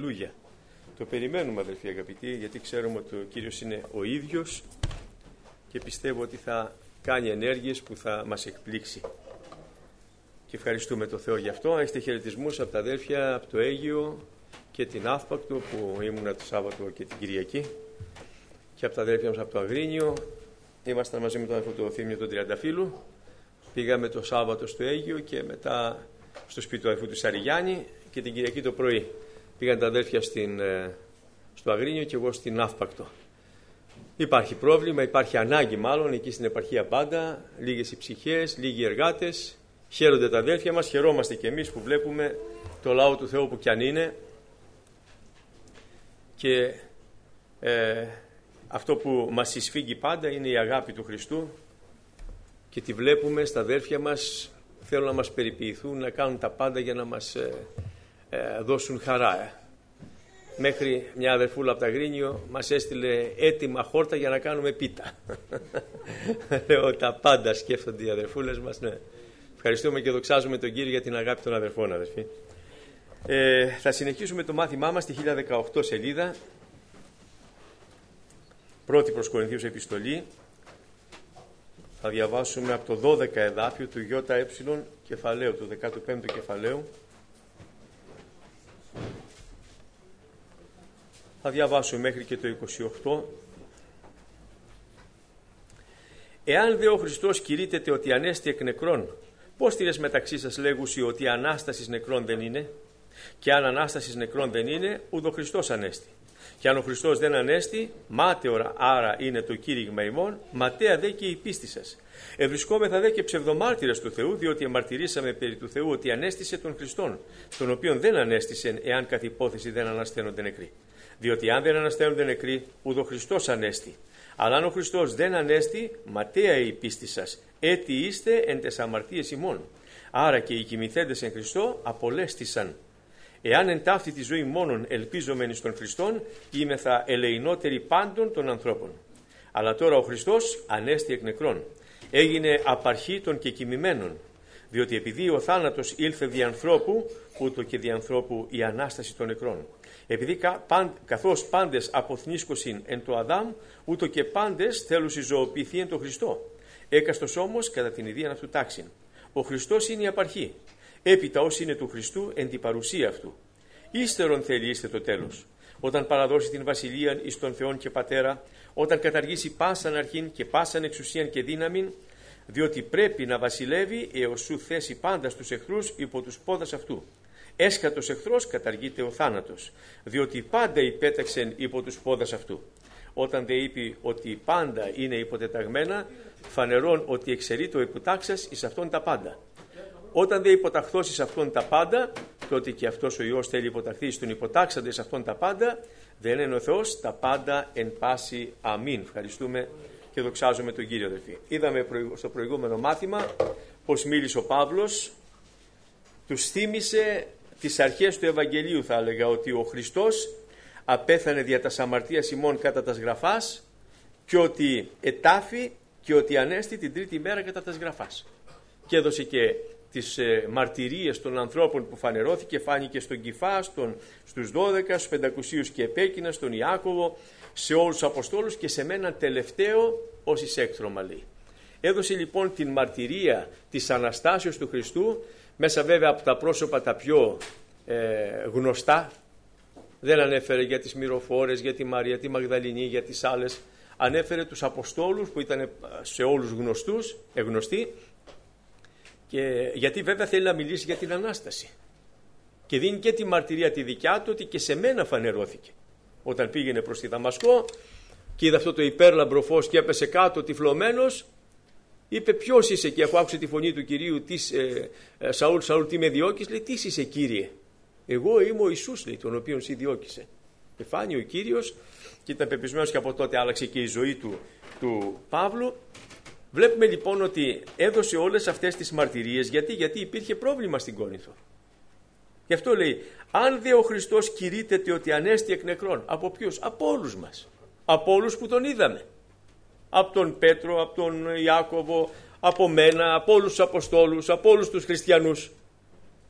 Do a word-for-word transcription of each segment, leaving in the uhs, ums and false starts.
Αλληλούια. Το περιμένουμε, αδελφοί αγαπητοί, γιατί ξέρουμε ότι ο Κύριος είναι ο ίδιος και πιστεύω ότι θα κάνει ενέργειες που θα μας εκπλήξει. Και ευχαριστούμε τον Θεό γι' αυτό. Έχετε χαιρετισμούς από τα αδέλφια από το Αίγυο και την Αύπακτο που ήμουνα το Σάββατο και την Κυριακή, και από τα αδέλφια μας από το Αγρίνιο. Ήμασταν μαζί με τον αδελφό του Θήμιο τον Τριανταφύλου. Πήγαμε το Σάββατο στο Αίγυο και μετά στο σπίτι του αδελφού του Σαριγιάννη, και την Κυριακή το πρωί πήγαν τα αδέλφια στην, στο Αγρίνιο και εγώ στην Αύπακτο. Υπάρχει πρόβλημα, υπάρχει ανάγκη μάλλον εκεί στην επαρχία πάντα, λίγες οι ψυχές, λίγοι εργάτες. Χαίρονται τα αδέλφια μας, χαιρόμαστε και εμείς που βλέπουμε το λαό του Θεού που κι αν είναι, και ε, αυτό που μας εισφίγγει πάντα είναι η αγάπη του Χριστού, και τη βλέπουμε στα αδέλφια μας. Θέλουν να μας περιποιηθούν, να κάνουν τα πάντα για να μας ε, ε, δώσουν χαρά. Ε. Μέχρι μια αδερφούλα από τα Αγρίνιο μας έστειλε έτοιμα χόρτα για να κάνουμε πίτα. Λέω, τα πάντα σκέφτονται οι αδερφούλες μας. Ναι. Ευχαριστούμε και δοξάζουμε τον Κύριο για την αγάπη των αδερφών, αδερφοί. Ε, θα συνεχίσουμε το μάθημά μας στη χίλια δεκαοκτώ σελίδα. Πρώτη προς Κορινθίους επιστολή. Θα διαβάσουμε από το δώδεκα εδάφιο του ΙΕ κεφαλαίου, του δεκάτου πέμπτου κεφαλαίου. Θα διαβάσουμε μέχρι και το είκοσι οκτώ. Εάν δε ο Χριστός κηρύττεται ότι ανέστη εκ νεκρών, πώς τηρες μεταξύ σας λέγουσι ότι ανάστασης νεκρών δεν είναι? Και αν ανάστασης νεκρών δεν είναι, ουδο Χριστός ανέστη. Και αν ο Χριστός δεν ανέστη, μάταιορα άρα είναι το κήρυγμα ημών, ματαία δε και η πίστη σας. Ευρισκόμεθα δε και ψευδομάρτυρες του Θεού, διότι εμαρτυρήσαμε περί του Θεού ότι ανέστησε τον Χριστόν, τον οποίον δεν ανέστησε, εάν καθ' υπόθεση δεν ανασταίνονται νεκροί. Διότι αν δεν ανασταίνονται νεκροί, ουδο Χριστός ανέστη. Αλλά αν ο Χριστός δεν ανέστη, ματαία η πίστη σας, έτι είστε εν τες αμαρτίες ημών. Άρα και οι κοιμηθέντες εν Χριστώ απολέστησαν. Εάν εν ταύτη τη ζωή μόνον ελπίζομεν στον Χριστόν, είμεθα ελεηνότεροι πάντων των ανθρώπων. Αλλά τώρα ο Χριστός ανέστη εκ νεκρών, έγινε απαρχή των κεκοιμημένων, διότι επειδή ο θάνατος ήλθε δι' ανθρώπου, ούτω και δι' ανθρώπου η Ανάσταση των νεκρών. Επειδή καθώς πάντες αποθνίσκωσιν εν το Αδάμ, ούτω και πάντες θέλουσι ζωοποιηθεί εν το Χριστό. Έκαστος όμως κατά την ιδίαν αυτού τάξην. Ο Χριστός είναι η απαρχή. Έπειτα όσοι είναι του Χριστού εν την παρουσία αυτού. Ύστερον θέλει είστε το τέλος. Όταν παραδώσει την βασιλείαν εις τον Θεόν και Πατέρα, όταν καταργήσει πάσαν αρχήν και πάσαν εξουσίαν και δύναμην, διότι πρέπει να βασιλεύει έως σου θέσει πάντα στους εχθρούς υπό τους πόδας αυτού. Έσχατος εχθρός καταργείται ο θάνατος, διότι πάντα υπέταξεν υπό τους πόδας αυτού. Όταν δε είπε ότι πάντα είναι υποτεταγμένα, φανερών ότι εξαιρεί το υποτάξας εις αυτόν τα πάντα. Όταν δεν υποταχθώσεις αυτόν τα πάντα, τότε και αυτός ο Υιός θέλει υποταχθεί στον υποτάξαντες αυτόν τα πάντα, δεν είναι ο Θεός τα πάντα εν πάση. Αμήν. Ευχαριστούμε και δοξάζουμε τον Κύριο, αδελφοί. Είδαμε στο προηγούμενο μάθημα πως μίλησε ο Παύλος, τους θύμισε τις αρχές του Ευαγγελίου, θα έλεγα, ότι ο Χριστός απέθανε δια τας αμαρτίας ημών κατά τας γραφάς, και ότι ετάφη και ότι ανέστη την τρίτη μέρα κατά τας γραφάς. Και έδωσε και τις ε, μαρτυρίες των ανθρώπων που φανερώθηκε, φάνηκε στον Κηφά, στον, στους δώδεκα, στους πεντακουσίους και επέκεινα, στον Ιάκωβο, σε όλους τους Αποστόλους και σε μένα τελευταίο ως εις έκτρωμα, λέει. Έδωσε λοιπόν την μαρτυρία της Αναστάσεως του Χριστού, μέσα βέβαια από τα πρόσωπα τα πιο ε, γνωστά. Δεν ανέφερε για τις μυροφόρες, για τη Μαρία, τη Μαγδαληνή, για τις άλλες. Ανέφερε τους Αποστόλους που ήταν σε όλους γνωστούς, εγνωστοί. Και γιατί βέβαια θέλει να μιλήσει για την Ανάσταση. Και δίνει και τη μαρτυρία τη δικιά του ότι και σε μένα φανερώθηκε. Όταν πήγαινε προς τη Δαμασκό και είδε αυτό το υπέρλαμπρο φως και έπεσε κάτω τυφλωμένος, είπε ποιος είσαι, και αφού άκουσε τη φωνή του Κυρίου, της, ε, ε, Σαούλ, Σαούλ, τι με διώκεις, λέει, τι είσαι Κύριε? Εγώ είμαι ο Ιησούς, λέει, τον οποίον σύ διώκησε. Και φάνη ο Κύριος και ήταν πεπισμένος, και από τότε άλλαξε και η ζωή του, του Παύλου. Βλέπουμε λοιπόν ότι έδωσε όλες αυτές τις μαρτυρίες. Γιατί, γιατί υπήρχε πρόβλημα στην Κόρινθο. Γι' αυτό λέει, αν δε ο Χριστός κηρύττεται ότι ανέστη εκ νεκρών, από ποιους? Από όλους μας. Από όλους που τον είδαμε. Από τον Πέτρο, από τον Ιάκωβο, από μένα, από όλους τους Αποστόλους, από όλους τους χριστιανούς.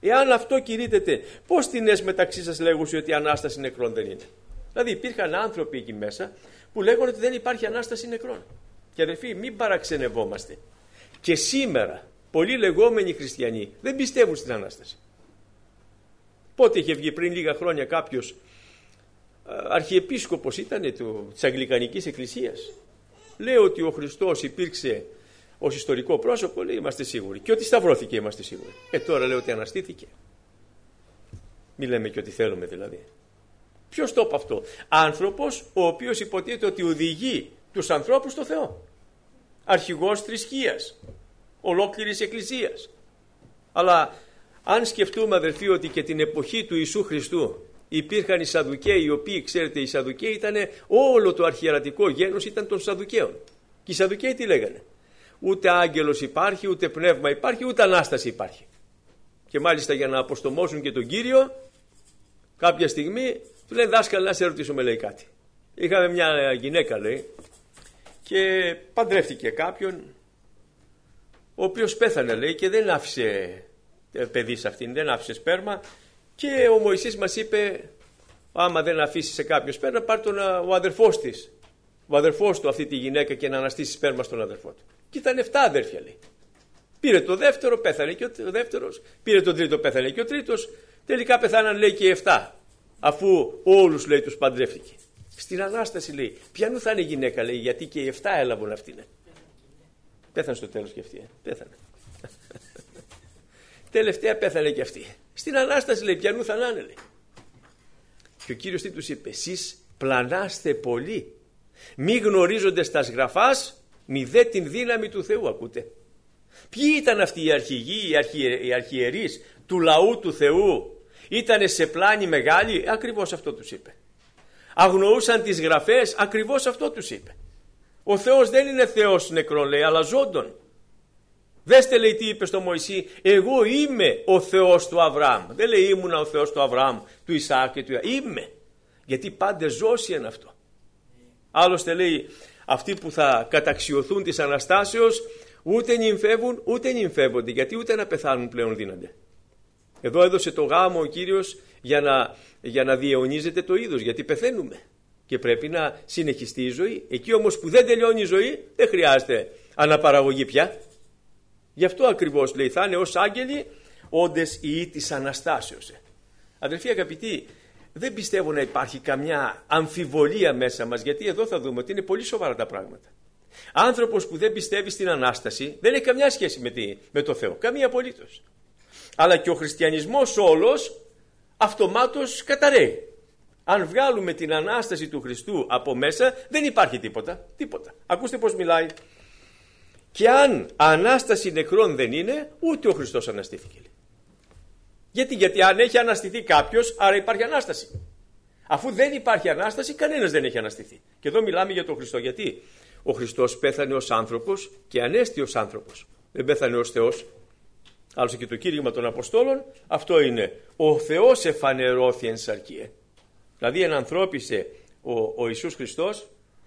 Εάν αυτό κηρύττεται, πώς την ες μεταξύ σας λέγουσι ότι η Ανάσταση νεκρών δεν είναι? Δηλαδή υπήρχαν άνθρωποι εκεί μέσα που λέγανε ότι δεν υπάρχει Ανάσταση νεκρών. Και αδελφοί, μην παραξενευόμαστε. Και σήμερα πολλοί λεγόμενοι χριστιανοί δεν πιστεύουν στην Ανάσταση. Πότε είχε βγει πριν λίγα χρόνια κάποιος αρχιεπίσκοπος ήταν του, της Αγγλικανικής Εκκλησίας. Λέει ότι ο Χριστός υπήρξε ως ιστορικό πρόσωπο, λέει, είμαστε σίγουροι. Και ότι σταυρώθηκε είμαστε σίγουροι. Ε τώρα λέει ότι αναστήθηκε. Μη λέμε και ότι θέλουμε δηλαδή. Ποιος το είπε αυτό? Άνθρωπος ο οποίος υποτίθεται ότι οδηγεί τους ανθρώπους στο Θεό. Αρχηγός θρησκείας, ολόκληρης εκκλησίας. Αλλά αν σκεφτούμε αδελφοί ότι και την εποχή του Ιησού Χριστού υπήρχαν οι Σαδουκαίοι, οι οποίοι, ξέρετε, οι Σαδουκαίοι ήταν όλο το αρχιερατικό γένος ήταν των Σαδουκαίων. Και οι Σαδουκαίοι τι λέγανε? Ούτε άγγελος υπάρχει, ούτε πνεύμα υπάρχει, ούτε Ανάσταση υπάρχει. Και μάλιστα για να αποστομώσουν και τον Κύριο, κάποια στιγμή του λένε, δάσκαλε, να σε ρωτήσουμε, λέει, κάτι. Είχαμε μια γυναίκα, λέει, και παντρεύτηκε κάποιον, ο οποίος πέθανε, λέει, και δεν άφησε παιδί σε αυτήν, δεν άφησε σπέρμα. Και ο Μωυσής μας είπε, άμα δεν αφήσει σε κάποιο σπέρμα, πάρει τον ο αδερφός της, ο αδερφός του αυτή τη γυναίκα και να αναστήσει σπέρμα στον αδερφό του. Και ήταν εφτά αδέρφια, λέει. Πήρε το δεύτερο, πέθανε και ο δεύτερος, πήρε το τρίτο, πέθανε και ο τρίτος. Τελικά πεθάναν, λέει, και εφτά, αφού όλους, λέει, τους παντρεύτηκε. Στην Ανάσταση, λέει, ποιανού θα είναι γυναίκα, λέει, γιατί και οι εφτά έλαβαν αυτήν. Πέθανε στο τέλος και αυτή, ε. πέθανε. Τελευταία πέθανε και αυτή. Στην Ανάσταση, λέει, ποιανού θα είναι, λέει. Και ο Κύριος τι τους είπε? Εσείς πλανάστε πολύ, μη γνωρίζοντες τας γραφάς, μη δε την δύναμη του Θεού. Ακούτε? Ποιοι ήταν αυτοί οι αρχηγοί, οι, αρχιε, οι αρχιερείς του λαού του Θεού? Ήτανε σε πλάνη μεγάλη? Ακριβώς αυτό τους είπε. Αγνοούσαν τις γραφές? Ακριβώς αυτό τους είπε. Ο Θεός δεν είναι Θεός νεκρών, λέει, αλλά ζώντων. Δέστε, λέει, τι είπε στο Μωυσή, εγώ είμαι ο Θεός του Αβραάμ. Δεν λέει ήμουνα ο Θεός του Αβραάμ, του Ισαάκ και του Ιακώβ. Είμαι. Γιατί πάντε ζώσει είναι αυτό. Άλλωστε, λέει, αυτοί που θα καταξιωθούν της Αναστάσεως ούτε νυμφεύουν ούτε νυμφεύονται, γιατί ούτε να πεθάνουν πλέον δύνανται. Εδώ έδωσε το γάμο ο Κύριος για να, για να διαιωνίζεται το είδος, γιατί πεθαίνουμε και πρέπει να συνεχιστεί η ζωή. Εκεί όμως που δεν τελειώνει η ζωή δεν χρειάζεται αναπαραγωγή πια. Γι' αυτό ακριβώς, λέει, θα είναι ως άγγελοι όντες οι της Αναστάσεως. Αδελφοί αγαπητοί, δεν πιστεύω να υπάρχει καμιά αμφιβολία μέσα μας, γιατί εδώ θα δούμε ότι είναι πολύ σοβαρά τα πράγματα. Άνθρωπος που δεν πιστεύει στην Ανάσταση δεν έχει καμιά σχέση με, τη, με το Θεό, καμία απολύτως. Αλλά και ο χριστιανισμός όλος αυτομάτως καταραίει. Αν βγάλουμε την Ανάσταση του Χριστού από μέσα δεν υπάρχει τίποτα, τίποτα. Ακούστε πως μιλάει. Και αν Ανάσταση νεκρών δεν είναι, ούτε ο Χριστός αναστήθηκε. Γιατί, γιατί αν έχει αναστηθεί κάποιος, άρα υπάρχει Ανάσταση. Αφού δεν υπάρχει Ανάσταση, κανένας δεν έχει αναστηθεί. Και εδώ μιλάμε για τον Χριστό. Γιατί ο Χριστός πέθανε ως άνθρωπος και ανέστη ως άνθρωπος. Δεν πέθανε ως Θεός. Άλλωστε και το κήρυγμα των Αποστόλων αυτό είναι. Ο Θεός εφανερώθη εν σαρκίε. Δηλαδή ενανθρώπισε ο, ο Ιησούς Χριστός,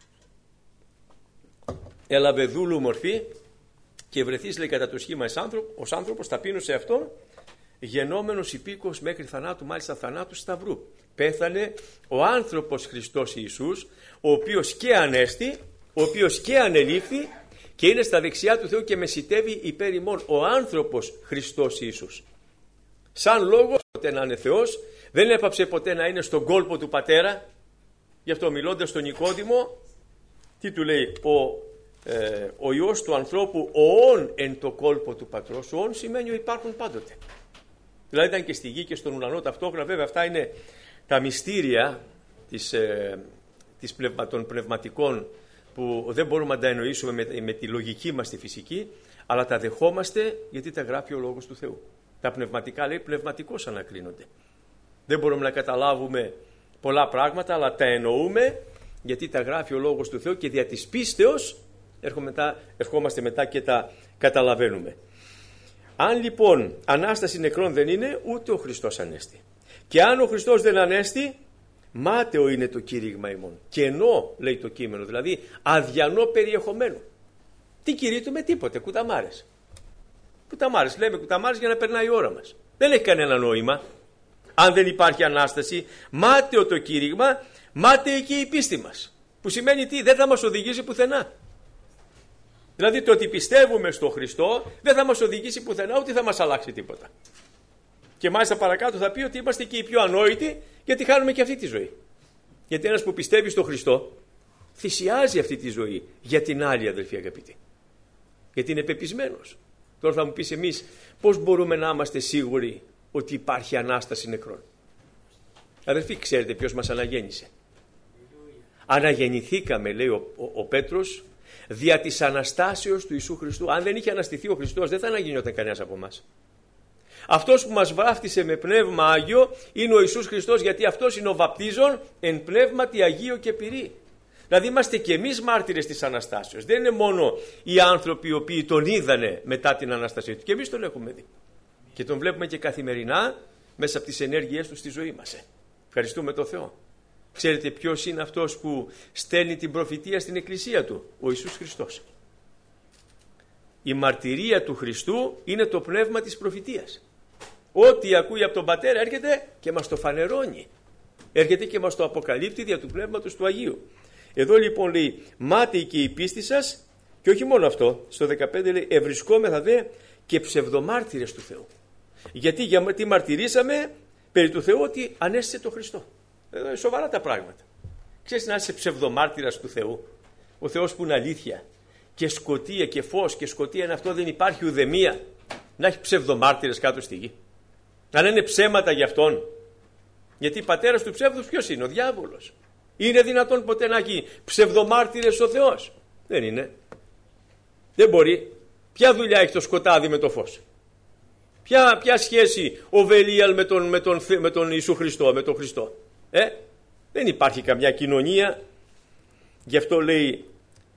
έλαβε δούλου μορφή και βρεθείς, λέει, κατά το σχήμα ως άνθρωπος, ταπείνωσε αυτόν, γενόμενος υπήκος μέχρι θανάτου, μάλιστα θανάτου σταυρού. Πέθανε ο άνθρωπος Χριστός Ιησούς, ο οποίος και ανέστη, ο οποίος και ανελήφθη και είναι στα δεξιά του Θεού και μεσιτεύει υπέρ ημών. Ο άνθρωπος Χριστός Ιησούς. Σαν λόγος ποτέ να είναι Θεός, δεν έπαψε ποτέ να είναι στον κόλπο του Πατέρα. Γι' αυτό μιλώντας στον Νικόδημο, τι του λέει? Ο, ε, ο Υιός του ανθρώπου, ο όν εν το κόλπο του Πατρός. Ο όν σημαίνει ο υπάρχουν πάντοτε. Δηλαδή ήταν και στη γη και στον ουρανό ταυτόχρονα. Βέβαια αυτά είναι τα μυστήρια της, ε, της πνευμα, των πνευματικών, που δεν μπορούμε να τα εννοήσουμε με, με τη λογική μας τη φυσική, αλλά τα δεχόμαστε γιατί τα γράφει ο Λόγος του Θεού. Τα πνευματικά, λέει, πνευματικώς ανακρίνονται. Δεν μπορούμε να καταλάβουμε πολλά πράγματα, αλλά τα εννοούμε γιατί τα γράφει ο Λόγος του Θεού και δια της πίστεως ερχόμαστε μετά και τα καταλαβαίνουμε. Αν λοιπόν Ανάσταση νεκρών δεν είναι, ούτε ο Χριστός ανέστη. Και αν ο Χριστός δεν ανέστη, μάταιο είναι το κήρυγμα ημών. Κενό, λέει το κείμενο, δηλαδή αδιανό περιεχομένο. Τι κηρύττουμε? Τίποτε, κουταμάρες. Κουταμάρες, λέμε κουταμάρες για να περνάει η ώρα μας. Δεν έχει κανένα νόημα. Αν δεν υπάρχει Ανάσταση, μάταιο το κήρυγμα, μάταιη και η πίστη μας. Που σημαίνει τι? Δεν θα μας οδηγήσει πουθενά. Δηλαδή το ότι πιστεύουμε στο Χριστό δεν θα μας οδηγήσει πουθενά, ούτε θα μας αλλάξει τίποτα. Και μάλιστα παρακάτω θα πει ότι είμαστε και οι πιο ανόητοι, γιατί χάνουμε και αυτή τη ζωή. Γιατί ένας που πιστεύει στο Χριστό θυσιάζει αυτή τη ζωή για την άλλη, αδελφοί αγαπητοί. Γιατί είναι πεπισμένος. Τώρα θα μου πεις εμείς πώς μπορούμε να είμαστε σίγουροι ότι υπάρχει Ανάσταση νεκρών? Αδελφοί, ξέρετε ποιος μας αναγέννησε? Αναγεννηθήκαμε, λέει ο, ο, ο Πέτρος, δια της Αναστάσεως του Ιησού Χριστού. Αν δεν είχε αναστηθεί ο Χριστός, δεν θα αναγεννιόταν κανένας από εμάς. Αυτός που μας βάφτισε με πνεύμα Άγιο είναι ο Ιησούς Χριστός, γιατί αυτός είναι ο βαπτίζων εν πνεύματι Αγίο και πυρί. Δηλαδή είμαστε και εμείς μάρτυρες της Αναστάσεως. Δεν είναι μόνο οι άνθρωποι οι οποίοι τον είδανε μετά την Αναστασία του. Και εμείς τον έχουμε δει. Και τον βλέπουμε και καθημερινά μέσα από τις ενέργειές του στη ζωή μας. Ε. Ευχαριστούμε τον Θεό. Ξέρετε ποιος είναι αυτός που στέλνει την προφητεία στην Εκκλησία του? Ο Ιησούς Χριστός. Η μαρτυρία του Χριστού είναι το πνεύμα της προφητείας. Ό,τι ακούει από τον Πατέρα έρχεται και μας το φανερώνει. Έρχεται και μας το αποκαλύπτει δια του Πνεύματος του Αγίου. Εδώ λοιπόν λέει μάταιη και η πίστη σας, και όχι μόνο αυτό, στο δεκαπέντε λέει ευρισκόμεθα δε και ψευδομάρτυρες του Θεού. Γιατί, γιατί μαρτυρήσαμε περί του Θεού ότι ανέστησε το Χριστό. Εδώ είναι σοβαρά τα πράγματα. Ξέρεις να είσαι ψευδομάρτυρας του Θεού? Ο Θεός που είναι αλήθεια και σκοτία και φως, και σκοτία είναι αυτό, δεν υπάρχει ουδεμία. Να έχει ψευδομάρτυρες κάτω στη γη. Να λένε ψέματα για αυτόν. Γιατί πατέρας του ψεύδους ποιος είναι? Ο διάβολος. Είναι δυνατόν ποτέ να έχει ψευδομάρτυρες ο Θεός? Δεν είναι. Δεν μπορεί. Ποια δουλειά έχει το σκοτάδι με το φως? Ποια, ποια σχέση ο Βελίαλ με τον, με, τον, με τον Ιησού Χριστό, με τον Χριστό? Ε? Δεν υπάρχει καμιά κοινωνία. Γι' αυτό λέει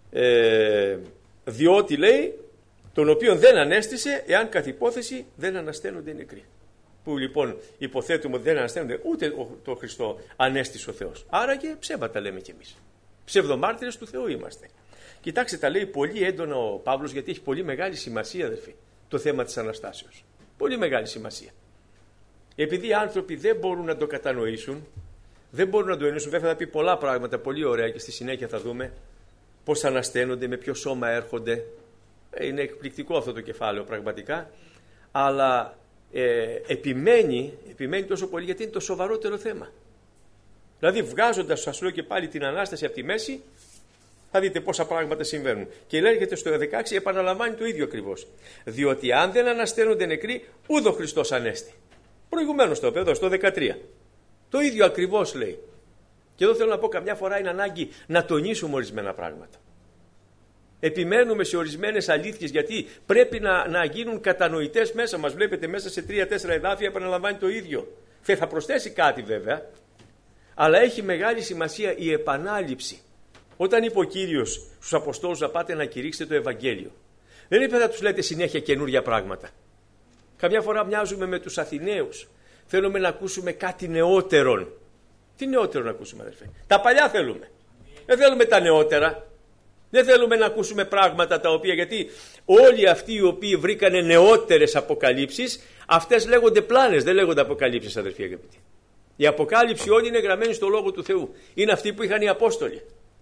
ε, διότι λέει τον οποίον δεν ανέστησε, εάν καθ' υπόθεση δεν ανασταίνονται οι νεκροί. Που λοιπόν υποθέτουμε ότι δεν ανασταίνονται, ούτε το Χριστό ανέστησε ο Θεός. Άρα και ψέματα λέμε κι εμείς. Ψευδομάρτυρες του Θεού είμαστε. Κοιτάξτε, τα λέει πολύ έντονα ο Παύλος, γιατί έχει πολύ μεγάλη σημασία, αδελφοί, το θέμα της Αναστάσεως. Πολύ μεγάλη σημασία. Επειδή οι άνθρωποι δεν μπορούν να το κατανοήσουν, δεν μπορούν να το εννοήσουν, βέβαια θα πει πολλά πράγματα πολύ ωραία και στη συνέχεια θα δούμε πώς ανασταίνονται, με ποιο σώμα έρχονται. Είναι εκπληκτικό αυτό το κεφάλαιο πραγματικά, αλλά ε, επιμένει, επιμένει τόσο πολύ γιατί είναι το σοβαρότερο θέμα. Δηλαδή βγάζοντας, σας λέω και πάλι, την Ανάσταση από τη μέση, θα δείτε πόσα πράγματα συμβαίνουν. Και λέγεται στο δεκαέξι, επαναλαμβάνει το ίδιο ακριβώς. Διότι αν δεν ανασταίνονται νεκροί, ούδο Χριστός ανέστη. Προηγουμένως το είπε εδώ στο δεκατρία. Το ίδιο ακριβώς λέει. Και εδώ θέλω να πω, καμιά φορά είναι ανάγκη να τονίσουμε ορισμένα πράγματα. Επιμένουμε σε ορισμένες αλήθειες, γιατί πρέπει να, να γίνουν κατανοητές μέσα μας. Βλέπετε, μέσα σε τρία-τέσσερα εδάφια επαναλαμβάνει το ίδιο. Θα προσθέσει κάτι βέβαια, αλλά έχει μεγάλη σημασία η επανάληψη. Όταν είπε ο Κύριος στους Αποστόλους να πάτε να κηρύξετε το Ευαγγέλιο, δεν είπε να τους λέτε συνέχεια καινούργια πράγματα. Καμιά φορά μοιάζουμε με τους Αθηναίους. Θέλουμε να ακούσουμε κάτι νεότερον. Τι νεότερο να ακούσουμε, αδερφέ? Τα παλιά θέλουμε. Δεν θέλουμε τα νεότερα. Δεν θέλουμε να ακούσουμε πράγματα τα οποία, γιατί όλοι αυτοί οι οποίοι βρήκανε νεότερες αποκαλύψεις, αυτές λέγονται πλάνες, δεν λέγονται αποκαλύψεις, αδερφοί αγαπητοί. Η αποκάλυψη όλη είναι γραμμένη στο Λόγο του Θεού. Είναι αυτή που είχαν οι Απόστολοι.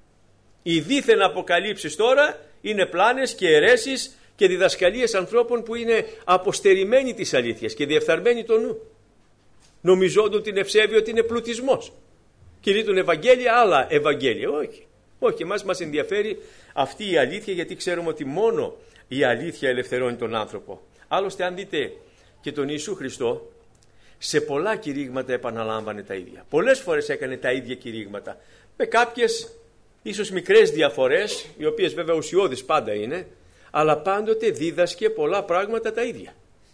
Οι δίθεν αποκαλύψεις τώρα είναι πλάνες και αιρέσεις και διδασκαλίες ανθρώπων που είναι αποστερημένοι της αλήθειας και διεφθαρμένοι το νου. Νομιζόντουν την ευσέβεια ότι είναι πλουτισμός. Κηρύττουν Ευαγγέλια, άλλα Ευαγγέλια. Όχι. Όχι, εμάς μας ενδιαφέρει αυτή η αλήθεια, γιατί ξέρουμε ότι μόνο η αλήθεια ελευθερώνει τον άνθρωπο. Άλλωστε, αν δείτε και τον Ιησού Χριστό, σε πολλά κηρύγματα επαναλάμβανε τα ίδια. Πολλές φορές έκανε τα ίδια κηρύγματα. Με κάποιες ίσως μικρές διαφορές, οι οποίες βέβαια ουσιώδεις πάντα είναι, αλλά πάντοτε δίδασκε πολλά πράγματα τα ίδια.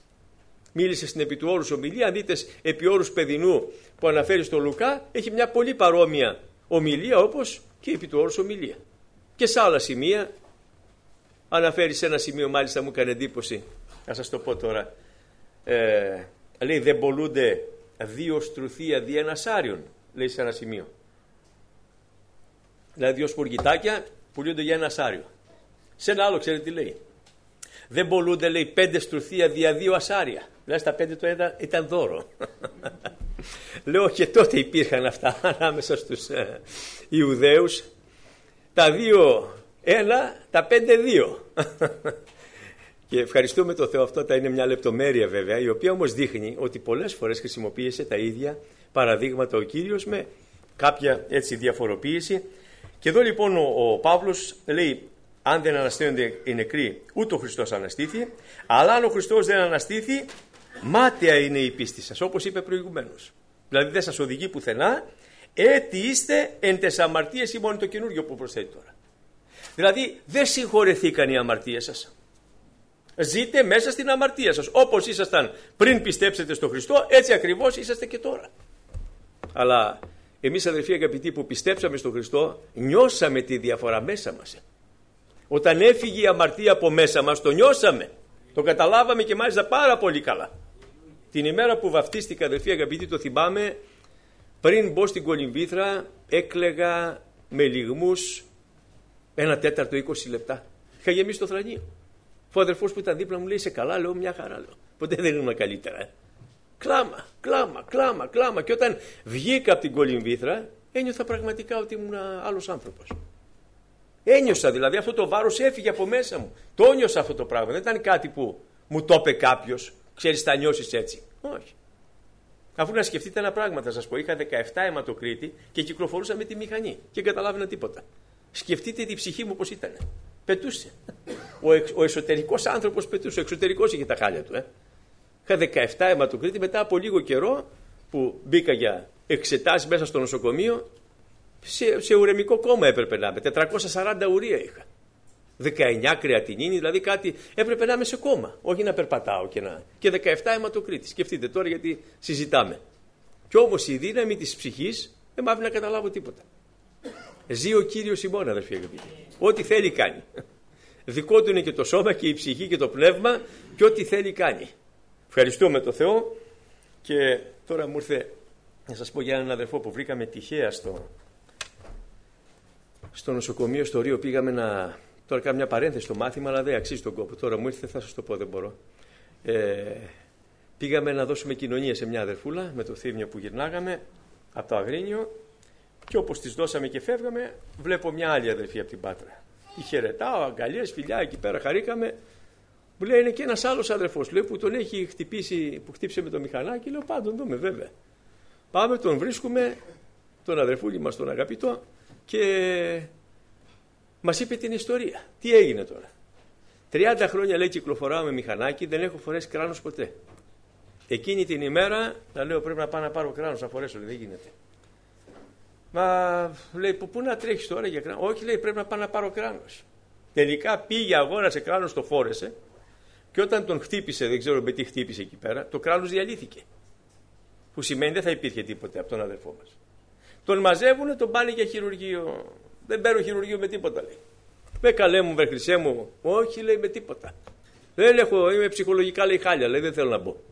Μίλησε στην επί του όρους ομιλία. Αν δείτε επί όρους παιδινού που αναφέρει στο Λουκά, έχει μια πολύ παρόμοια ομιλία όπως και επί του όρους ομιλία. Και σε άλλα σημεία, αναφέρει σε ένα σημείο, μάλιστα μου έκανε εντύπωση, να σας το πω τώρα, ε, λέει δεν πολλούνται δύο στρουθία δι' ένας άριον, λέει σε ένα σημείο. Δηλαδή δύο σπουργητάκια πουλούνται για ένα άριο. Σε ένα άλλο ξέρετε τι λέει? Δεν πολλούνται, λέει, πέντε στρουθία δια δύο ασάρια. Δηλαδή στα πέντε το ένα ήταν δώρο. Λέω, και τότε υπήρχαν αυτά ανάμεσα στους ε, Ιουδαίους. Τα δύο ένα, τα πέντε δύο. Και ευχαριστούμε τον Θεό, αυτό τα είναι μια λεπτομέρεια βέβαια, η οποία όμως δείχνει ότι πολλές φορές χρησιμοποίησε τα ίδια παραδείγματα ο Κύριος με κάποια έτσι διαφοροποίηση. Και εδώ λοιπόν ο, ο Παύλος λέει, αν δεν ανασταίνονται οι νεκροί, ούτε ο Χριστός αναστήθη, αλλά αν ο Χριστός δεν αναστήθη, μάταια είναι η πίστη σας, όπως είπε προηγουμένως. Δηλαδή δεν σας οδηγεί πουθενά, έτι είστε εν τες αμαρτίες, ή μόνο το καινούργιο που προσθέτει τώρα. Δηλαδή δεν συγχωρεθήκαν οι αμαρτίες σας. Ζείτε μέσα στην αμαρτία σας. Όπως ήσασταν πριν πιστέψετε στον Χριστό, έτσι ακριβώς είσαστε και τώρα. Αλλά εμείς, αδελφοί αγαπητοί, που πιστέψαμε στον Χριστό, νιώσαμε τη διαφορά μέσα μας. Όταν έφυγε η αμαρτία από μέσα μας, το νιώσαμε. Το καταλάβαμε και μάλιστα πάρα πολύ καλά. Την ημέρα που βαφτίστηκα, αδελφοί αγαπητοί, το θυμάμαι, πριν μπω στην Κολυμβήθρα, έκλαιγα με λυγμούς ένα τέταρτο είκοσι λεπτά. Είχα γεμίσει το θρανείο. Ο αδερφός που ήταν δίπλα μου λέει, σε καλά? Λέω, μια χαρά, λέω. Ποτέ δεν ήμουν καλύτερα. Ε. Κλάμα, κλάμα, κλάμα, κλάμα. Και όταν βγήκα από την Κολυμβήθρα, ένιωθα πραγματικά ότι ήμουν άλλος άνθρωπος. Ένιωσα δηλαδή, αυτό το βάρος έφυγε από μέσα μου. Το ένιωσα αυτό το πράγμα. Δεν ήταν κάτι που μου το είπε κάποιος. Ξέρεις, θα νιώσεις έτσι. Όχι. Αφού να σκεφτείτε ένα πράγμα, θα σας πω. Είχα δεκαεπτά αιματοκρίτη και κυκλοφορούσα με τη μηχανή και δεν καταλάβαινα τίποτα. Σκεφτείτε τη ψυχή μου πώς ήταν. Πετούσε. Ο, εξ, ο εσωτερικός άνθρωπος πετούσε. Ο εξωτερικός είχε τα χάλια του. Ε. Είχα δεκαεπτά αιματοκρίτη. Μετά από λίγο καιρό που μπήκα για εξετάσεις μέσα στο νοσοκομείο, σε, σε ουρεμικό κόμμα έπρεπε να είμαι. τετρακόσια σαράντα ουρία είχα. δεκαεννιά κρεατινίνη, δηλαδή κάτι έπρεπε να είμαι σε κόμμα. Όχι να περπατάω και να. Και δεκαεπτά αιματοκρίτη. Σκεφτείτε τώρα, γιατί συζητάμε. Κι όμως η δύναμη της ψυχής δεν μ' άφηνε να καταλάβω τίποτα. Ζει ο Κύριος ημών, αδελφοί αγαπητοί. Ό,τι θέλει κάνει. Δικό του είναι και το σώμα και η ψυχή και το πνεύμα, και ό,τι θέλει κάνει. Ευχαριστούμε τον Θεό. Και τώρα μου ήρθε να σας πω για έναν αδερφό που βρήκαμε τυχαία στο, στο νοσοκομείο στο Ρίο. Πήγαμε να. Τώρα κάνω μια παρένθεση στο μάθημα, αλλά δεν αξίζει τον κόπο. Τώρα μου ήρθε, θα σας το πω, δεν μπορώ. Ε, πήγαμε να δώσουμε κοινωνία σε μια αδερφούλα με το θύμιο που γυρνάγαμε από το Αγρίνιο. Και όπως τις δώσαμε και φεύγαμε, βλέπω μια άλλη αδερφή από την Πάτρα. Τη χαιρετάω, αγκαλιές, φιλιά, εκεί πέρα χαρήκαμε. Μου λέει, είναι και ένας άλλος αδερφός, λέει, που τον έχει χτυπήσει, που χτύπησε με το μηχανάκι. Λέω, πάντων δούμε, βέβαια. Πάμε, τον βρίσκουμε, τον αδερφούλη μας, τον αγαπητό, και μας είπε την ιστορία. Τι έγινε τώρα? τριάντα χρόνια, λέει, κυκλοφοράω με μηχανάκι, δεν έχω φορέσει κράνος ποτέ. Εκείνη την ημέρα, να λέω, πρέπει να πάω να πάρω κράνος, να φορέσω, λέει, δεν γίνεται. Μα λέει, πού να τρέχεις τώρα για κράνος? Όχι, λέει, πρέπει να πάω να πάρω κράνος. Τελικά πήγε, αγόρασε κράνος, το φόρεσε, και όταν τον χτύπησε, δεν ξέρω με τι χτύπησε εκεί πέρα, το κράνος διαλύθηκε. Που σημαίνει δεν θα υπήρχε τίποτε από τον αδερφό μας. Τον μαζεύουνε, τον πάνε για χειρουργείο. Δεν παίρνω χειρουργείο με τίποτα, λέει. Με καλέ μου, βρε χρυσέ μου. Όχι, λέει, με τίποτα. Δεν έχω, είμαι ψυχολογικά, λέει, χάλια, λέει, δεν θέλω να μπω.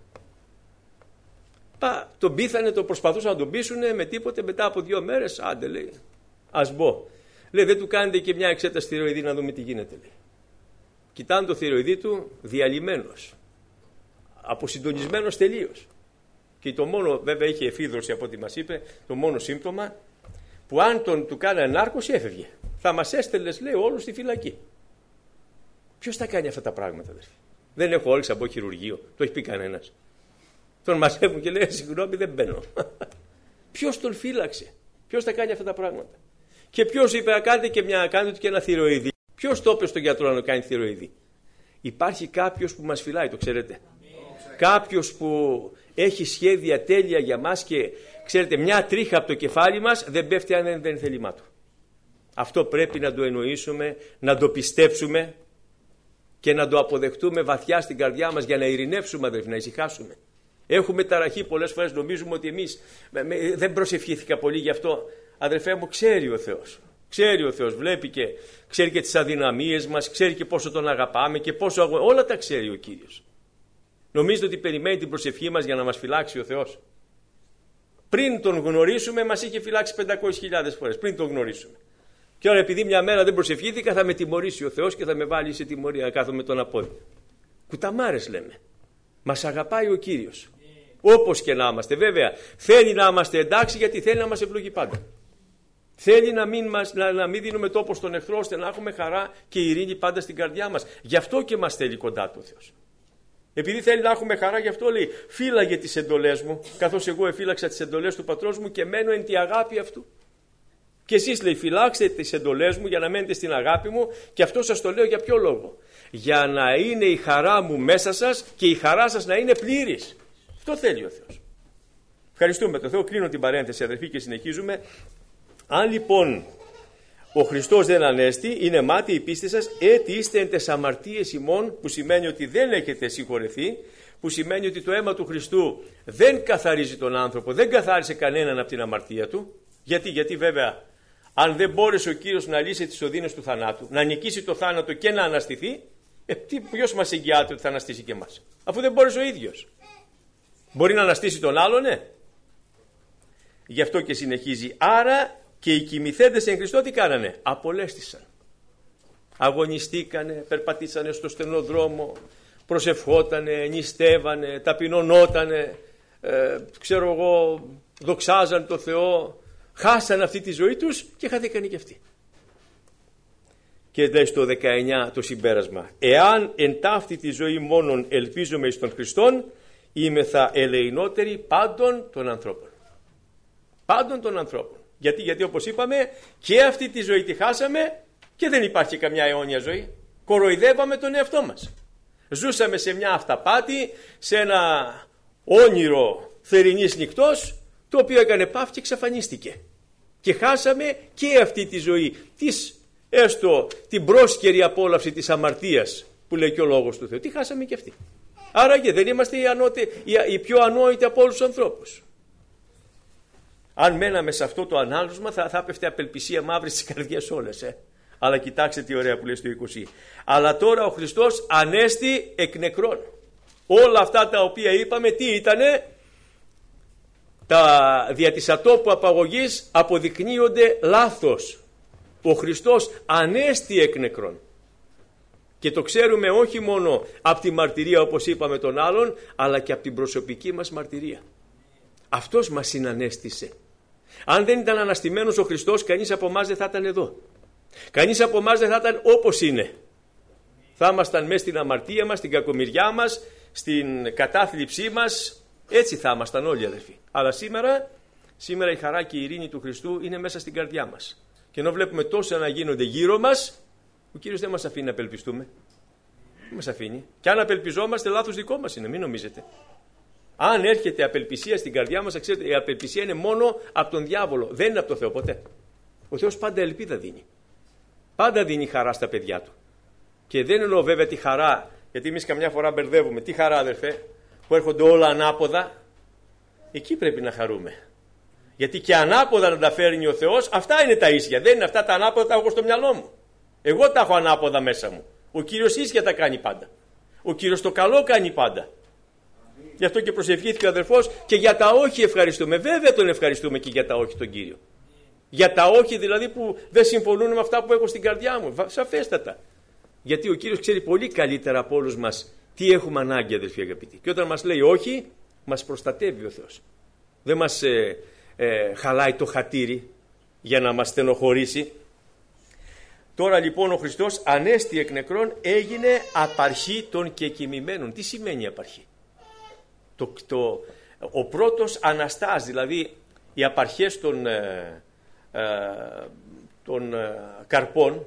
Πα, τον πείθανε, τον προσπαθούσαν να τον πείσουνε με τίποτε. Μετά από δύο μέρες, άντε, λέει, ας μπω. Λέει, δεν του κάνετε και μια εξέταση θηροειδή να δούμε τι γίνεται, λέει. Κοιτάνε το θηροειδή του, διαλυμένος, αποσυντονισμένος τελείως. Και το μόνο, βέβαια είχε εφίδρωση από ό,τι μας είπε, το μόνο σύμπτωμα, που αν τον του κάνανε νάρκωση έφευγε. Θα μας έστελνες, λέει, όλους στη φυλακή. Ποιος τα κάνει αυτά τα πράγματα, αδερφοί? Δεν έχω όλες από χειρουργείο, το έχει πει κανένας. Τον μαζεύουν και λέει, συγγνώμη, δεν μπαίνω. Ποιος τον φύλαξε? Ποιος τα κάνει αυτά τα πράγματα? Και ποιος είπε, να κάνετε και, μια, κάνετε και ένα θηροειδή? Ποιος το είπε στον γιατρό να κάνει θηροειδή? Υπάρχει κάποιος που μας φυλάει, το ξέρετε. Κάποιος που έχει σχέδια τέλεια για μας και ξέρετε, μια τρίχα από το κεφάλι μας δεν πέφτει αν δεν είναι θέλημά του. Αυτό πρέπει να το εννοήσουμε, να το πιστέψουμε και να το αποδεχτούμε βαθιά στην καρδιά μας για να ειρηνεύσουμε, αδερφοί, να ησυχάσουμε. Έχουμε ταραχή πολλές φορές, νομίζουμε ότι εμείς με, με, δεν προσευχήθηκα πολύ γι' αυτό. Αδερφέ μου, ξέρει ο Θεός. Ξέρει ο Θεός, βλέπει και ξέρει και τις αδυναμίες μας, ξέρει και πόσο τον αγαπάμε και πόσο αγω... όλα τα ξέρει ο Κύριος. Νομίζετε ότι περιμένει την προσευχή μας για να μας φυλάξει ο Θεός? Πριν τον γνωρίσουμε μας είχε φυλάξει πεντακόσιες χιλιάδες φορές, πριν τον γνωρίσουμε. Και τώρα επειδή μια μέρα δεν προσευχήθηκα θα με τιμωρήσει ο Θεός και θα με βάλει σε τιμωρία να κάθομαι τον απόδειο. Κουταμάρες λέμε. Μας αγαπάει ο Κύριος. Όπως και να είμαστε. Βέβαια θέλει να είμαστε εντάξει, γιατί θέλει να μας ευλογεί πάντα. Θέλει να μην, μας, να, να μην δίνουμε τόπο στον εχθρό, ώστε να έχουμε χαρά και ειρήνη πάντα στην καρδιά μας. Γι' αυτό και μας θέλει κοντά του ο Θεός. Επειδή θέλει να έχουμε χαρά, γι' αυτό λέει: φύλαγε τις εντολές μου, καθώς εγώ εφύλαξα τις εντολές του πατρός μου και μένω εν τη αγάπη αυτού. Και εσείς, λέει, φυλάξτε τις εντολές μου για να μένετε στην αγάπη μου, και αυτό σας το λέω για ποιο λόγο? Για να είναι η χαρά μου μέσα σας και η χαρά σας να είναι πλήρης. Αυτό θέλει ο Θεός. Ευχαριστούμε τον Θεό. Κλείνω την παρένθεση, αδερφοί, και συνεχίζουμε. Αν λοιπόν ο Χριστός δεν ανέστη, είναι μάταιη η πίστη σας, έτι είστε εν τες αμαρτίες ημών, που σημαίνει ότι δεν έχετε συγχωρεθεί, που σημαίνει ότι το αίμα του Χριστού δεν καθαρίζει τον άνθρωπο, δεν καθάρισε κανέναν από την αμαρτία του. Γιατί, γιατί βέβαια, αν δεν μπόρεσε ο Κύριος να λύσει τις οδύνες του θανάτου, να νικήσει το θάνατο και να αναστηθεί, ε, ποιος μας εγγυάται ότι θα αναστήσει και εμάς, αφού δεν μπόρεσε ο ίδιος? Μπορεί να αναστήσει τον άλλον, ναι. Γι' αυτό και συνεχίζει. Άρα και οι κοιμηθέντες εν Χριστώ τι κάνανε? Απολέστησαν. Αγωνιστήκανε, περπατήσανε στο στενό δρόμο, προσευχότανε, νηστεύανε, ταπεινωνότανε, ε, ξέρω εγώ, δοξάζαν το Θεό, χάσαν αυτή τη ζωή τους και χαθήκανε και αυτοί. Και λέει στο δεκαεννιά το συμπέρασμα: εάν εν ταύτη τη ζωή μόνον ελπίζομαι εις τον Χριστόν, είμεθα ελεηνότεροι πάντων των ανθρώπων. Πάντων των ανθρώπων. Γιατί, γιατί όπως είπαμε, και αυτή τη ζωή τη χάσαμε και δεν υπάρχει καμιά αιώνια ζωή. Κοροϊδεύαμε τον εαυτό μας. Ζούσαμε σε μια αυταπάτη, σε ένα όνειρο θερινής νυχτός, το οποίο έκανε παύση και εξαφανίστηκε. Και χάσαμε και αυτή τη ζωή, της, έστω την πρόσκαιρη απόλαυση της αμαρτίας που λέει και ο λόγος του Θεού. Τι χάσαμε και αυτή. Άρα και δεν είμαστε οι, ανώτε, οι, οι πιο ανόητοι από όλους τους ανθρώπους. Αν μέναμε σε αυτό το ανάλυσμα θα, θα πέφτει απελπισία μαύρη στις καρδιές όλες. Ε. Αλλά κοιτάξτε τι ωραία που λέει στο είκοσι. Αλλά τώρα ο Χριστός ανέστη εκ νεκρών. Όλα αυτά τα οποία είπαμε τι ήτανε? Τα δια της ατόπου απαγωγής αποδεικνύονται λάθος. Ο Χριστός ανέστη εκ νεκρών. Και το ξέρουμε όχι μόνο από τη μαρτυρία όπως είπαμε των άλλων, αλλά και από την προσωπική μας μαρτυρία. Αυτός μας συνανέστησε. Αν δεν ήταν αναστημένος ο Χριστός, κανείς από εμάς δεν θα ήταν εδώ. Κανείς από εμάς δεν θα ήταν όπως είναι. Θα ήμασταν μέσα στην αμαρτία μας, στην κακομοιριά μας, στην κατάθλιψή μας. Έτσι θα ήμασταν όλοι, αδερφοί. Αλλά σήμερα, σήμερα η χαρά και η ειρήνη του Χριστού είναι μέσα στην καρδιά μας. Και ενώ βλέπουμε τόσα να γίνονται γύρω μας, ο Κύριος δεν μας αφήνει να απελπιστούμε. Δεν μας αφήνει. Και αν απελπιζόμαστε, λάθος δικό μας είναι, μην νομίζετε. Αν έρχεται απελπισία στην καρδιά μας, ξέρετε, η απελπισία είναι μόνο από τον διάβολο. Δεν είναι από τον Θεό ποτέ. Ο Θεός πάντα ελπίδα δίνει. Πάντα δίνει χαρά στα παιδιά του. Και δεν εννοώ βέβαια τη χαρά, γιατί εμείς καμιά φορά μπερδεύουμε. Τι χαρά, αδερφέ, που έρχονται όλα ανάποδα. Εκεί πρέπει να χαρούμε. Γιατί και ανάποδα να τα φέρνει ο Θεός, αυτά είναι τα ίσια. Δεν είναι αυτά τα ανάποδα, τα έχω στο μυαλό μου. Εγώ τα έχω ανάποδα μέσα μου. Ο Κύριος ίσια τα κάνει πάντα. Ο Κύριος το καλό κάνει πάντα. Γι' αυτό και προσευχήθηκε ο αδερφός, και για τα όχι ευχαριστούμε. Βέβαια τον ευχαριστούμε και για τα όχι τον Κύριο. Για τα όχι δηλαδή που δεν συμφωνούν με αυτά που έχω στην καρδιά μου. Σαφέστατα. Γιατί ο Κύριος ξέρει πολύ καλύτερα από όλους μας τι έχουμε ανάγκη, αδερφοί αγαπητοί. Και όταν μας λέει όχι, μας προστατεύει ο Θεός. Δεν μας ε, ε, χαλάει το χατήρι για να μας στενοχωρήσει. Τώρα λοιπόν ο Χριστός ανέστη εκ νεκρών, έγινε απαρχή των κεκοιμημένων. Τι σημαίνει απαρχή? Το, το, ο πρώτος Αναστάς, δηλαδή οι απαρχές των, ε, ε, των ε, καρπών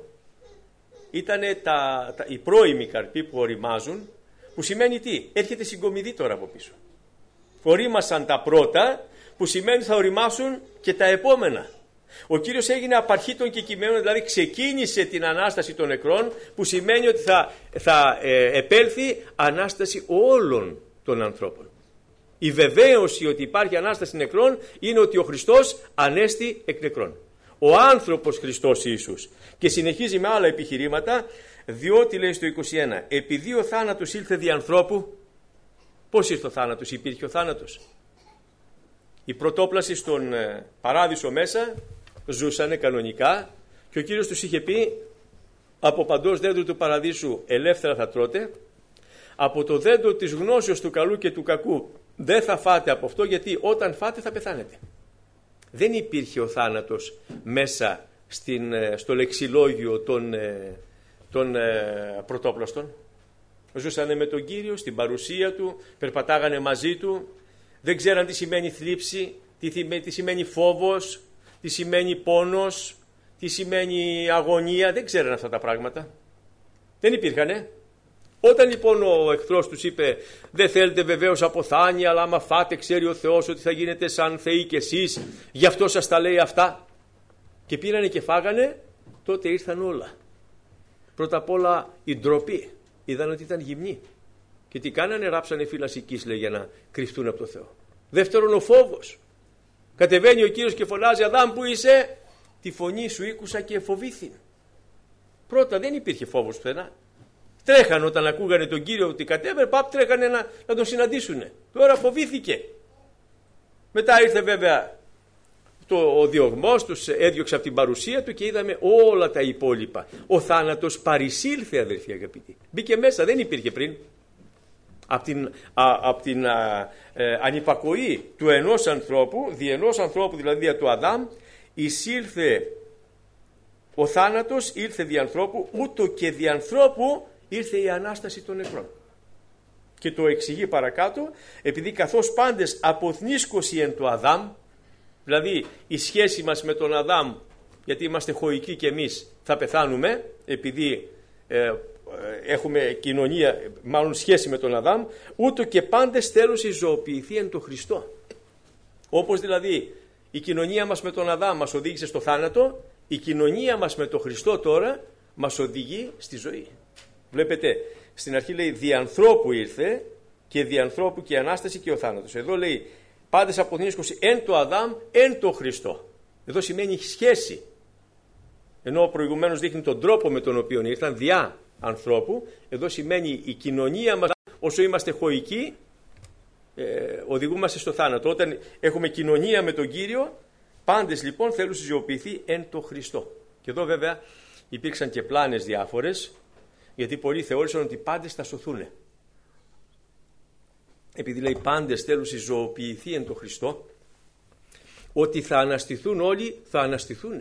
ήταν τα, τα, οι πρώιμοι καρποί που οριμάζουν, που σημαίνει τι? Έρχεται συγκομιδή τώρα από πίσω. Ορίμασαν τα πρώτα, που σημαίνει θα οριμάσουν και τα επόμενα. Ο Κύριος έγινε απαρχή των κεκοιμημένων, δηλαδή ξεκίνησε την Ανάσταση των νεκρών, που σημαίνει ότι θα, θα ε, επέλθει Ανάσταση όλων των ανθρώπων. Η βεβαίωση ότι υπάρχει Ανάσταση νεκρών είναι ότι ο Χριστός ανέστη εκ νεκρών. Ο άνθρωπος Χριστός Ιησούς. Και συνεχίζει με άλλα επιχειρήματα, διότι λέει στο είκοσι ένα, επειδή ο θάνατος ήλθε δι' ανθρώπου. Πώς ήρθε ο θάνατος? Υπήρχε ο θάνατος? Η πρωτόπλαση στον παράδεισο μέσα ζούσανε κανονικά Και ο Κύριος τους είχε πει, από παντός δέντρο του παραδείσου ελεύθερα θα τρώτε, από το δέντρο της γνώσεως του καλού και του κακού δεν θα φάτε από αυτό, γιατί όταν φάτε θα πεθάνετε. Δεν υπήρχε ο θάνατος μέσα στην, στο λεξιλόγιο των, των πρωτόπλαστων. Ζούσανε με τον Κύριο στην παρουσία του, περπατάγανε μαζί του, δεν ξέραν τι σημαίνει θλίψη, τι, τι σημαίνει φόβος, τι σημαίνει πόνος, τι σημαίνει αγωνία, δεν ξέραν αυτά τα πράγματα. Δεν υπήρχανε. Όταν λοιπόν ο εχθρός τους είπε, δεν θέλετε βεβαίως αποθάνεια, αλλά άμα φάτε ξέρει ο Θεός ότι θα γίνετε σαν θεοί κι εσείς, γι' αυτό σας τα λέει αυτά. Και πήρανε και φάγανε, τότε ήρθαν όλα. Πρώτα απ' όλα η ντροπή. Είδαν ότι ήταν γυμνοί. Και τι κάνανε, ράψανε φυλασσικής, λέει, για να κρυφτούν από το Θεό. Δεύτερον, ο φόβος. Κατεβαίνει ο Κύριος και φωνάζει, Αδάμ που είσαι, τη φωνή σου ήκουσα και φοβήθην. Πρώτα δεν υπήρχε φόβος πουθενά. Τρέχανε όταν ακούγανε τον Κύριο ότι κατέβαινε, παπ, τρέχανε να, να τον συναντήσουνε. Τώρα φοβήθηκε. Μετά ήρθε βέβαια το, ο διωγμός, τους έδιωξε από την παρουσία του και είδαμε όλα τα υπόλοιπα. Ο θάνατος παρισήλθε, αδερφοί αγαπητοί. Μπήκε μέσα, δεν υπήρχε πριν. Από την, α, απ την α, ε, ανυπακοή του ενός ανθρώπου, δι' ενός ανθρώπου δηλαδή δια του Αδάμ, εισήλθε ο θάνατος, ήρθε δι' ανθρώπου, ούτω και δι' ανθρώπου ήρθε η Ανάσταση των νεκρών. Και το εξηγεί παρακάτω, επειδή καθώς πάντες αποθνίσκωση εν το Αδάμ, δηλαδή η σχέση μας με τον Αδάμ, γιατί είμαστε χωικοί και εμείς θα πεθάνουμε, επειδή ε, έχουμε κοινωνία, μάλλον σχέση με τον Αδάμ, ούτω και πάντες θέλουν ζωοποιηθεί εν το Χριστό. Όπως δηλαδή η κοινωνία μας με τον Αδάμ μας οδήγησε στο θάνατο, η κοινωνία μας με τον Χριστό τώρα μας οδηγεί στη ζωή. Βλέπετε, στην αρχή λέει δι' ανθρώπου ήρθε και δι' ανθρώπου και η Ανάσταση και ο θάνατος. Εδώ λέει πάντες αποθνίσκωση εν το Αδάμ εν το Χριστό. Εδώ σημαίνει σχέση. Ενώ προηγουμένως δείχνει τον τρόπο με τον οποίο ήρθαν διά ανθρώπου, εδώ σημαίνει η κοινωνία μας, όσο είμαστε χωικοί, ε, οδηγούμαστε στο θάνατο. Όταν έχουμε κοινωνία με τον Κύριο, πάντες λοιπόν θέλουν να ζωοποιηθεί εν το Χριστό. Και εδώ βέβαια υπήρξαν και πλάνες διάφορες, γιατί πολλοί θεώρησαν ότι πάντες θα σωθούν. Επειδή λέει πάντες θέλουν να ζωοποιηθεί εν το Χριστό, ότι θα αναστηθούν όλοι, θα αναστηθούν.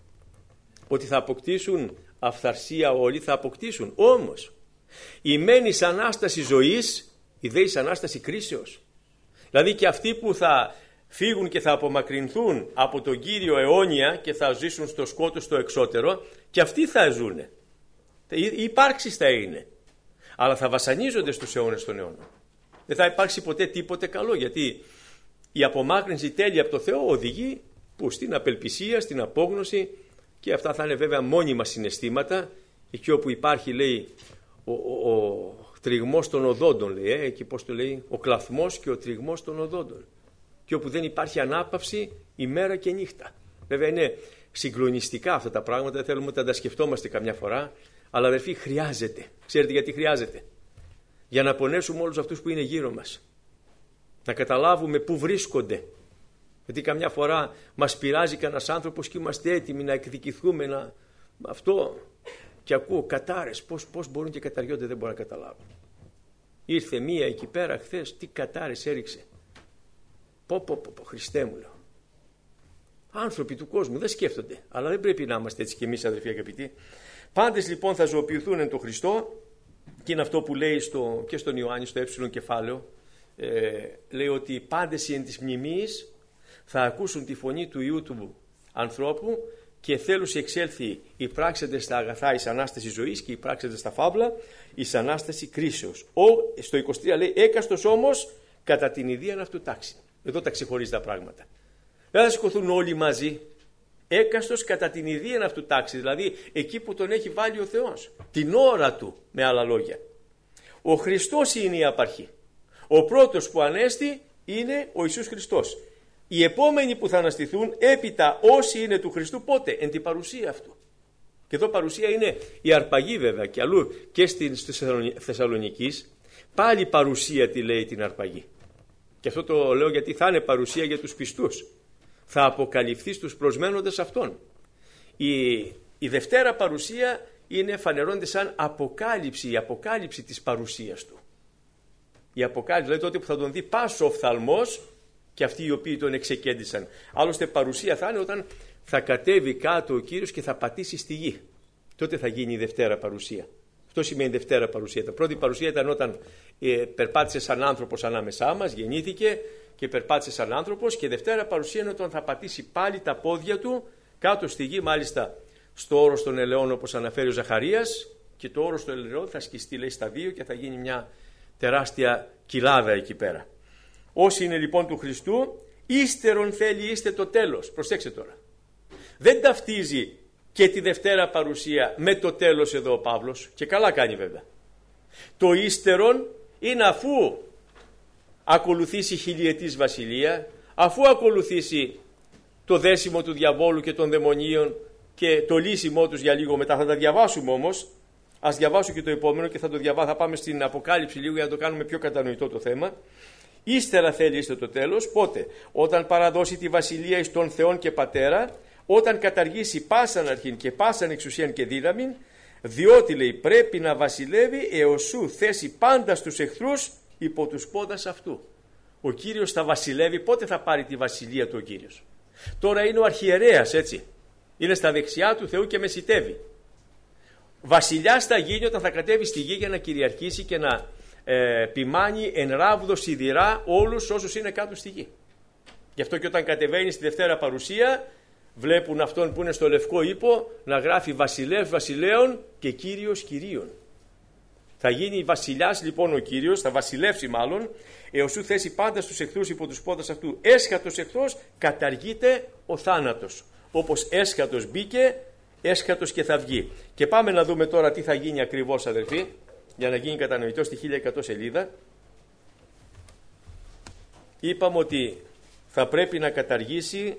Ότι θα αποκτήσουν αυθαρσία όλοι, θα αποκτήσουν. Όμως η μένης Ανάσταση ζωής, η δέης Ανάσταση κρίσεως. Δηλαδή και αυτοί που θα φύγουν και θα απομακρυνθούν από τον Κύριο αιώνια και θα ζήσουν στο σκότος στο εξώτερο, και αυτοί θα ζουν. Οι υπάρξεις θα είναι. Αλλά θα βασανίζονται στους αιώνες των αιώνων. Δεν θα υπάρξει ποτέ τίποτε καλό, γιατί η απομάκρυνση τέλεια από το Θεό οδηγεί που στην απελπισία, στην απόγνωση, και αυτά θα είναι βέβαια μόνιμα συναισθήματα. Εκεί όπου υπάρχει, λέει, ο, ο, ο τριγμός των οδόντων, λέει, ε, εκεί πώς το λέει, ο κλαθμός και ο τριγμός των οδόντων. Και όπου δεν υπάρχει ανάπαυση ημέρα και νύχτα. Βέβαια είναι συγκλονιστικά αυτά τα πράγματα, δεν θέλουμε να τα σκεφτόμαστε καμιά φορά, αλλά αδερφοί χρειάζεται. Ξέρετε γιατί χρειάζεται? Για να πονέσουμε όλους αυτούς που είναι γύρω μας. Να καταλάβουμε πού βρίσκονται. Γιατί καμιά φορά μας πειράζει κανένας άνθρωπος και είμαστε έτοιμοι να εκδικηθούμε, να... αυτό, και ακούω κατάρες, πώς, πώς μπορούν και καταριώνται, δεν μπορώ να καταλάβω. Ήρθε μία εκεί πέρα χθες, τι κατάρες έριξε. Πω πω πω, πω Χριστέ μου, λέω. Άνθρωποι του κόσμου δεν σκέφτονται, αλλά δεν πρέπει να είμαστε έτσι κι εμείς, αδερφοί αγαπητοί. Πάντες λοιπόν θα ζωοποιηθούν εν το Χριστό, και είναι αυτό που λέει στο, και στον Ιωάννη στο ε κεφάλαιο, ε, λέει ότι πάντες εν της μνημείας θα ακούσουν τη φωνή του Υιού του ανθρώπου και θέλουν σε εξέλθει οι πράξεντες στα αγαθά εις Ανάσταση ζωής και οι πράξεντες στα φαύλα εις Ανάσταση κρίσεως. Ο, στο είκοσι τρία λέει έκαστος όμως κατά την ιδίαν αυτού τάξη. Εδώ τα ξεχωρίζει τα πράγματα. Δεν θα σηκωθούν όλοι μαζί. Έκαστος κατά την ιδίαν αυτού τάξη, δηλαδή εκεί που τον έχει βάλει ο Θεός. Την ώρα του, με άλλα λόγια. Ο Χριστός είναι η απαρχή. Ο πρώτος που ανέστη είναι ο Ιησούς Χριστός. Οι επόμενοι που θα αναστηθούν έπειτα όσοι είναι του Χριστού πότε? Εν την παρουσία αυτού. Και εδώ παρουσία είναι η αρπαγή βέβαια, και αλλού και στην Θεσσαλονικής πάλι παρουσία τη λέει την αρπαγή. Και αυτό το λέω γιατί θα είναι παρουσία για τους πιστούς. Θα αποκαλυφθεί στους προσμένοντες αυτών. Η Η Δευτέρα παρουσία είναι, φανερώνεται σαν αποκάλυψη, η αποκάλυψη της παρουσίας του. Η αποκάλυψη, δηλαδή τότε που θα τον δει πάσο οφθαλμός και αυτοί οι οποίοι τον εξεκέντησαν. Άλλωστε παρουσία θα είναι όταν θα κατέβει κάτω ο Κύριος και θα πατήσει στη γη. Τότε θα γίνει η Δευτέρα παρουσία. Αυτό σημαίνει Δευτέρα παρουσία. Η πρώτη παρουσία ήταν όταν ε, περπάτησε σαν άνθρωπος ανάμεσά μας, γεννήθηκε και περπάτησε σαν άνθρωπος, και Δευτέρα παρουσία είναι όταν θα πατήσει πάλι τα πόδια του κάτω στη γη, μάλιστα στο όρος των ελαιών όπως αναφέρει ο Ζαχαρίας, και το όρος των ελαιών θα σκιστεί, λέει, στα δύο και θα γίνει μια τεράστια κοιλάδα εκεί πέρα. Όσοι είναι λοιπόν του Χριστού, ύστερον θέλει είστε το τέλος. Προσέξτε τώρα. Δεν ταυτίζει και τη Δευτέρα παρουσία με το τέλος εδώ ο Παύλος, και καλά κάνει βέβαια. Το ύστερον είναι αφού ακολουθήσει χιλιετής βασιλεία, αφού ακολουθήσει το δέσιμο του διαβόλου και των δαιμονίων και το λύσιμό τους για λίγο μετά. Θα τα διαβάσουμε όμως. Ας διαβάσω και το επόμενο και θα το διαβάσω. Θα πάμε στην Αποκάλυψη λίγο για να το κάνουμε πιο κατανοητό το θέμα. Ύστερα θέλει είστε το τέλος. Πότε? Όταν παραδώσει τη βασιλεία εις τον Θεόν και Πατέρα, όταν καταργήσει πάσαν αρχήν και πάσαν εξουσίαν και δύναμην, διότι, λέει, πρέπει να βασιλεύει έως σου θέσει πάντα στους εχθρούς υπό τους πόδας αυτού. Ο Κύριος θα βασιλεύει. Πότε θα πάρει τη βασιλεία του ο Κύριος? Τώρα είναι ο αρχιερέας, έτσι. Είναι στα δεξιά του Θεού και μεσιτεύει. Βασιλιάς θα γίνει όταν θα κατέβει στη γη για να κυριαρχήσει και να ε, ποιμάνει εν ράβδο σιδηρά όλους όσους είναι κάτω στη γη. Γι' αυτό και όταν κατεβαίνει στη Δευτέρα παρουσία, βλέπουν αυτόν που είναι στο λευκό ύπο να γράφει βασιλεύ βασιλέων και κύριος κυρίων. Θα γίνει βασιλιάς λοιπόν ο Κύριος, θα βασιλεύσει μάλλον, έως σου θέσει πάντα στους εχθρούς υπό τους πόδας αυτού. Έσχατος εχθρός, καταργείται ο θάνατος. Όπως έσχατος μπήκε, έσχατος και θα βγει. Και πάμε να δούμε τώρα τι θα γίνει ακριβώς, αδελφοί, για να γίνει κατανοητό στη χίλια εκατό σελίδα. Είπαμε ότι θα πρέπει να καταργήσει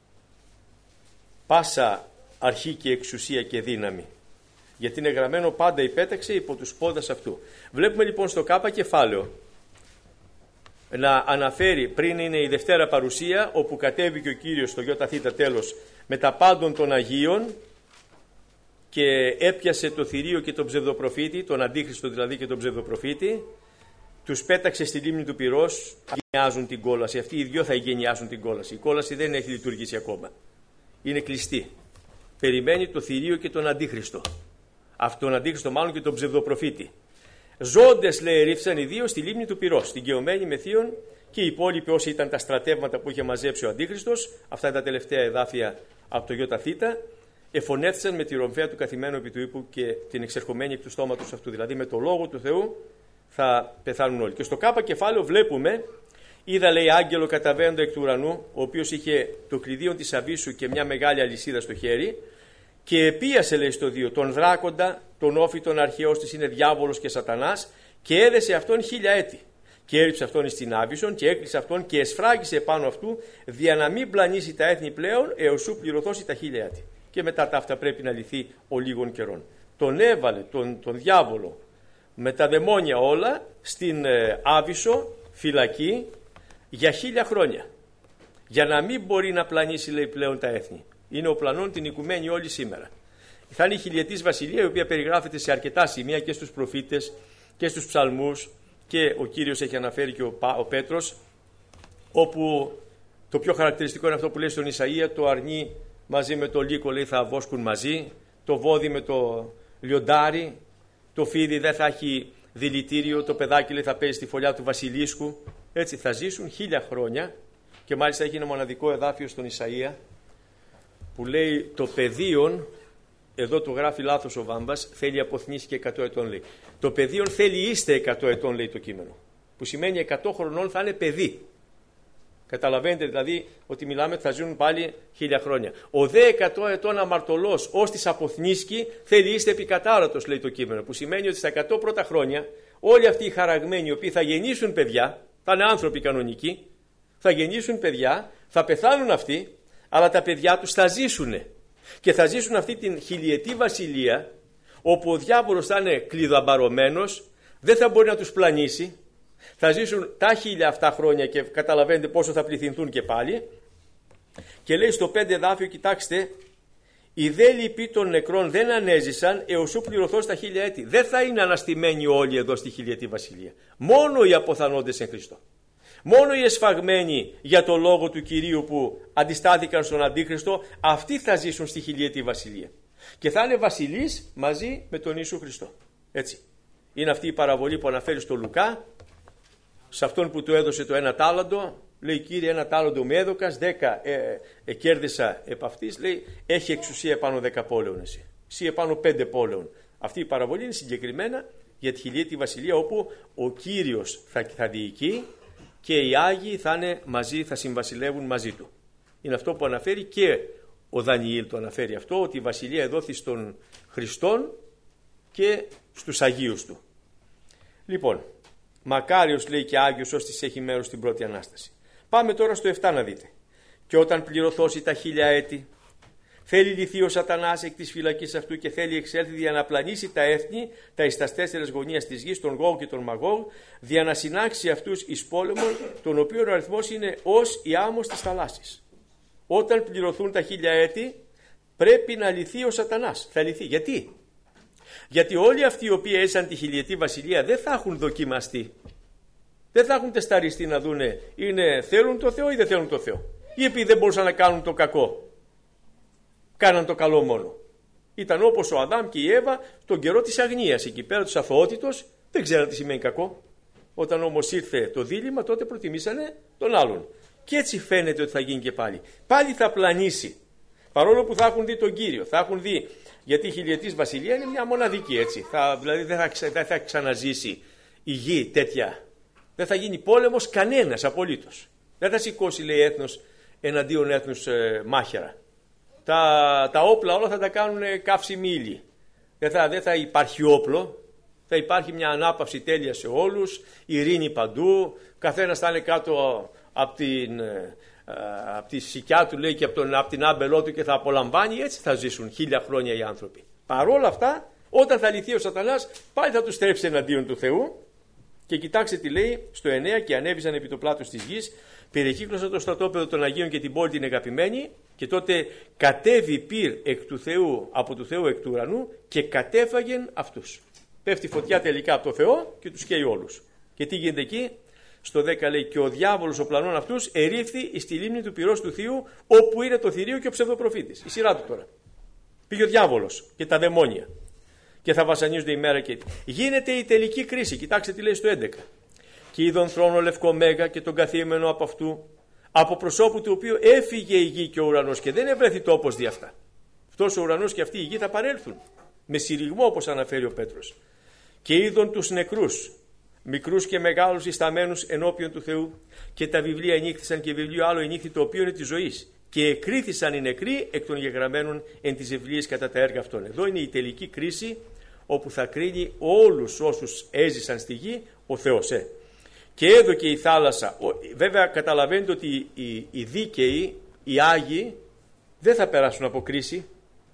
πάσα αρχή και εξουσία και δύναμη, γιατί είναι γραμμένο πάντα υπέταξε υπό τους πόδας αυτού. Βλέπουμε λοιπόν στο Κ κεφάλαιο να αναφέρει, πριν είναι η Δευτέρα παρουσία, όπου κατέβηκε ο Κύριος στο ΙΘ τέλος με τα πάντων των Αγίων και έπιασε το θηρίο και τον ψευδοπροφήτη, τον Αντίχριστο δηλαδή και τον ψευδοπροφήτη, τους πέταξε στη λίμνη του Πυρός, γενιάζουν την κόλαση. Αυτοί οι δυο θα γενιάσουν την κόλαση. Η κόλαση δεν έχει λειτουργήσει ακόμα. Είναι κλειστή. Περιμένει το θηρίο και τον Αντίχριστο. Αυτόν τον Αντίχριστο μάλλον και τον ψευδοπροφήτη. Ζώντες, λέει, ρίφθαν οι δύο στη λίμνη του Πυρός, στην Καιωμένη με θείον, και οι υπόλοιποι όσοι ήταν τα στρατεύματα που είχε μαζέψει ο Αντίχριστος, αυτά είναι τα τελευταία εδάφια από το ΙΘ, εφωνέθησαν με τη ρομφαία του καθημένου επί του ύπου και την εξερχομένη εκ του στόματος αυτού. Δηλαδή με το λόγο του Θεού θα πεθάνουν όλοι. Και στο Κ κεφάλαιο βλέπουμε, είδα, λέει, άγγελο καταβαίνοντα εκ του ουρανού, ο οποίος είχε το κλειδίον της αβύσσου και μια μεγάλη αλυσίδα στο χέρι, και επίασε, λέει, στο δύο τον δράκοντα, τον όφητον αρχαιός της είναι διάβολος και σατανάς, και έδεσε αυτόν χίλια έτη. Και έριψε αυτόν εις την άβυσσον και έκλεισε αυτόν και εσφράγισε επάνω αυτού, δια να μην πλανήσει τα έθνη πλέον, έως σου πληρωθώσει τα χίλια έτη. Και μετά τα αυτά πρέπει να λυθεί ο λίγων καιρών. Τον έβαλε, τον, τον διάβολο, με τα δαιμόνια όλα, στην ε, άβυσσο, φυλακή, για χίλια χρόνια. Για να μην μπορεί να πλανήσει, λέει, πλέον τα έθνη. Είναι ο πλανών την οικουμένη όλη σήμερα. Θα είναι η χιλιετής βασιλεία, η οποία περιγράφεται σε αρκετά σημεία και στους προφήτες και στους ψαλμούς, και ο Κύριος έχει αναφέρει και ο, ο Πέτρος, όπου το πιο χαρακτηριστικό είναι αυτό που λέει στον Ισαΐα, το αρνί μαζί με το λύκο, λέει, θα βόσκουν μαζί, το βόδι με το λιοντάρι, το φίδι δεν θα έχει δηλητήριο, το παιδάκι, λέει, θα παίζει στη φωλιά του βασιλίσκου. Έτσι θα ζήσουν χίλια χρόνια. Και μάλιστα έχει ένα μοναδικό εδάφιο στον Ισαΐα που λέει το παιδίον, εδώ το γράφει λάθος ο Βάμπας, θέλει αποθνήσει και εκατό ετών, λέει. Το παιδίον θέλει είστε εκατό ετών, λέει το κείμενο. Που σημαίνει εκατό χρονών θα είναι παιδί. Καταλαβαίνετε δηλαδή ότι μιλάμε ότι θα ζουν πάλι χίλια χρόνια. Ο δε εκατό ετών αμαρτωλός ως της αποθνίσκη θέλει είστε επικατάρατος, λέει το κείμενο. Που σημαίνει ότι στα εκατό πρώτα χρόνια όλοι αυτοί οι χαραγμένοι, οι οποίοι θα γεννήσουν παιδιά, θα είναι άνθρωποι κανονικοί, θα γεννήσουν παιδιά, θα πεθάνουν αυτοί, αλλά τα παιδιά τους θα ζήσουν. Και θα ζήσουν αυτή την χιλιετή βασιλεία, όπου ο διάβολος θα είναι κλειδοαμπαρωμένος, δεν θα μπορεί να τους πλανήσει, θα ζήσουν τα χίλια αυτά χρόνια και καταλαβαίνετε πόσο θα πληθυνθούν και πάλι. Και λέει στο πέντε εδάφιο, κοιτάξτε, Οι δε λοιποί των νεκρών δεν ανέζησαν έως ου πληρωθώς τα χίλια έτη. Δεν θα είναι αναστημένοι όλοι εδώ στη χιλιετή βασιλεία. Μόνο οι αποθανόντες εν Χριστώ. Μόνο οι εσφαγμένοι για το λόγο του Κυρίου που αντιστάθηκαν στον Αντίχριστο, αυτοί θα ζήσουν στη χιλιετή βασιλεία. Και θα είναι βασιλείς μαζί με τον Ιησού Χριστό. Έτσι. Είναι αυτή η παραβολή που αναφέρει στο Λουκά, σε αυτόν που του έδωσε το ένα τάλαντο. Λέει, Κύριε, ένα τάλαντο με έδωκας, δέκα ε, ε, κέρδισα επ' αυτής. Λέει, έχει εξουσία επάνω δέκα πόλεων εσύ. Εσύ επάνω πέντε πόλεων. Αυτή η παραβολή είναι συγκεκριμένα για τη χιλιέτη βασιλεία, όπου ο Κύριος θα, θα διοικεί και οι Άγιοι θα είναι μαζί, θα συμβασιλεύουν μαζί του. Είναι αυτό που αναφέρει και ο Δανιήλ, το αναφέρει αυτό, ότι η βασιλεία εδόθη στον Χριστόν και στους Αγίους του. Λοιπόν, μακάριος, λέει, και Άγιος ώστις έχει μέρος στην πρώτη Ανάσταση. Πάμε τώρα στο επτά να δείτε. Και όταν πληρωθώσει τα χίλια έτη, θέλει λυθεί ο Σατανάς εκ της φυλακής αυτού και θέλει εξέλθει για να πλανήσει τα έθνη, τα εις τας τέσσερες γωνίας της γης, τον Γόγ και τον Μαγόγ, για να συνάξει αυτούς εις πόλεμον, τον οποίο ο αριθμός είναι ως η άμμος της θαλάσσης. Όταν πληρωθούν τα χίλια έτη, πρέπει να λυθεί ο Σατανάς. Θα λυθεί. Γιατί? Γιατί όλοι αυτοί οι οποίοι έζησαν τη χιλιετή βασιλεία δεν θα έχουν δοκιμαστεί. Δεν θα έχουν τεσταριστεί να δούνε είναι, θέλουν το Θεό ή δεν θέλουν το Θεό. Ή επειδή δεν μπορούσαν να κάνουν το κακό. Κάναν το καλό μόνο. Ήταν όπως ο Αδάμ και η Εύα τον καιρό της αγνίας. Εκεί πέρα της αθωότητος δεν ξέραν τι σημαίνει κακό. Όταν όμως ήρθε το δίλημμα, τότε προτιμήσανε τον άλλον. Και έτσι φαίνεται ότι θα γίνει και πάλι. Πάλι θα πλανήσει. Παρόλο που θα έχουν δει τον Κύριο. Θα έχουν δει, γιατί η χιλιετής βασιλεία είναι μια μοναδική, έτσι. Θα, δηλαδή δεν θα, ξα, δεν θα ξαναζήσει η γη τέτοια. Δεν θα γίνει πόλεμος κανένας απολύτως. Δεν θα σηκώσει, λέει, έθνος εναντίον έθνους ε, μάχαιρα. Τα, τα όπλα όλα θα τα κάνουν καύσιμοι ύλη. Δεν θα, δεν θα υπάρχει όπλο. Θα υπάρχει μια ανάπαυση τέλεια σε όλους, ειρήνη παντού, καθένας θα είναι κάτω από την, από τη σικιά του, λέει, και από, τον, από την άμπελό του και θα απολαμβάνει. Έτσι θα ζήσουν χίλια χρόνια οι άνθρωποι. Παρόλα αυτά, όταν θα λυθεί ο Σατανάς, πάλι θα τους στρέψει εναντίον του Θεού. Και κοιτάξτε τι λέει στο εννέα, και ανέβησαν επί το πλάτος της γης, περικύκλωσαν το στρατόπεδο των Αγίων και την πόλη την αγαπημένη, και τότε κατέβη πυρ εκ του Θεού, από του Θεού εκ του ουρανού, και κατέφαγεν αυτούς. Πέφτει φωτιά τελικά από το Θεό και τους καίει όλους. Και τι γίνεται εκεί? Στο δέκα λέει, και ο διάβολος ο πλανών αυτούς ερήφθη εις τη λίμνη του πυρός του Θείου, όπου είναι το θηρίο και ο ψευδοπροφήτης. Η σειρά του τώρα. Πήγε ο διάβολος και τα δαιμόνια. Και θα βασανίζονται ημέρα και έτη. Γίνεται η τελική κρίση. Κοιτάξτε τι λέει στο έντεκα. Και είδον θρόνο λευκό μέγα και τον καθήμενο από αυτού, από προσώπου του οποίου έφυγε η γη και ο ουρανός, και δεν ευρέθη τόπος δι' αυτά. Αυτός ο ουρανός και αυτή η γη θα παρέλθουν. Με συρριγμό, όπως αναφέρει ο Πέτρος. Και είδον τους νεκρούς, μικρούς και μεγάλους ισταμένους ενώπιον του Θεού, και τα βιβλία ενύχθησαν, και βιβλίο άλλο ενύχθη, το οποίο είναι της ζωής. Και εκρίθησαν οι νεκροί εκ των γεγραμμένων εν τις βιβλίες κατά τα έργα αυτών. Εδώ είναι η τελική κρίση, όπου θα κρίνει όλους όσους έζησαν στη γη ο Θεός. Ε. Και έδωκε η θάλασσα. Βέβαια καταλαβαίνετε ότι οι, οι δίκαιοι, οι Άγιοι, δεν θα περάσουν από κρίση.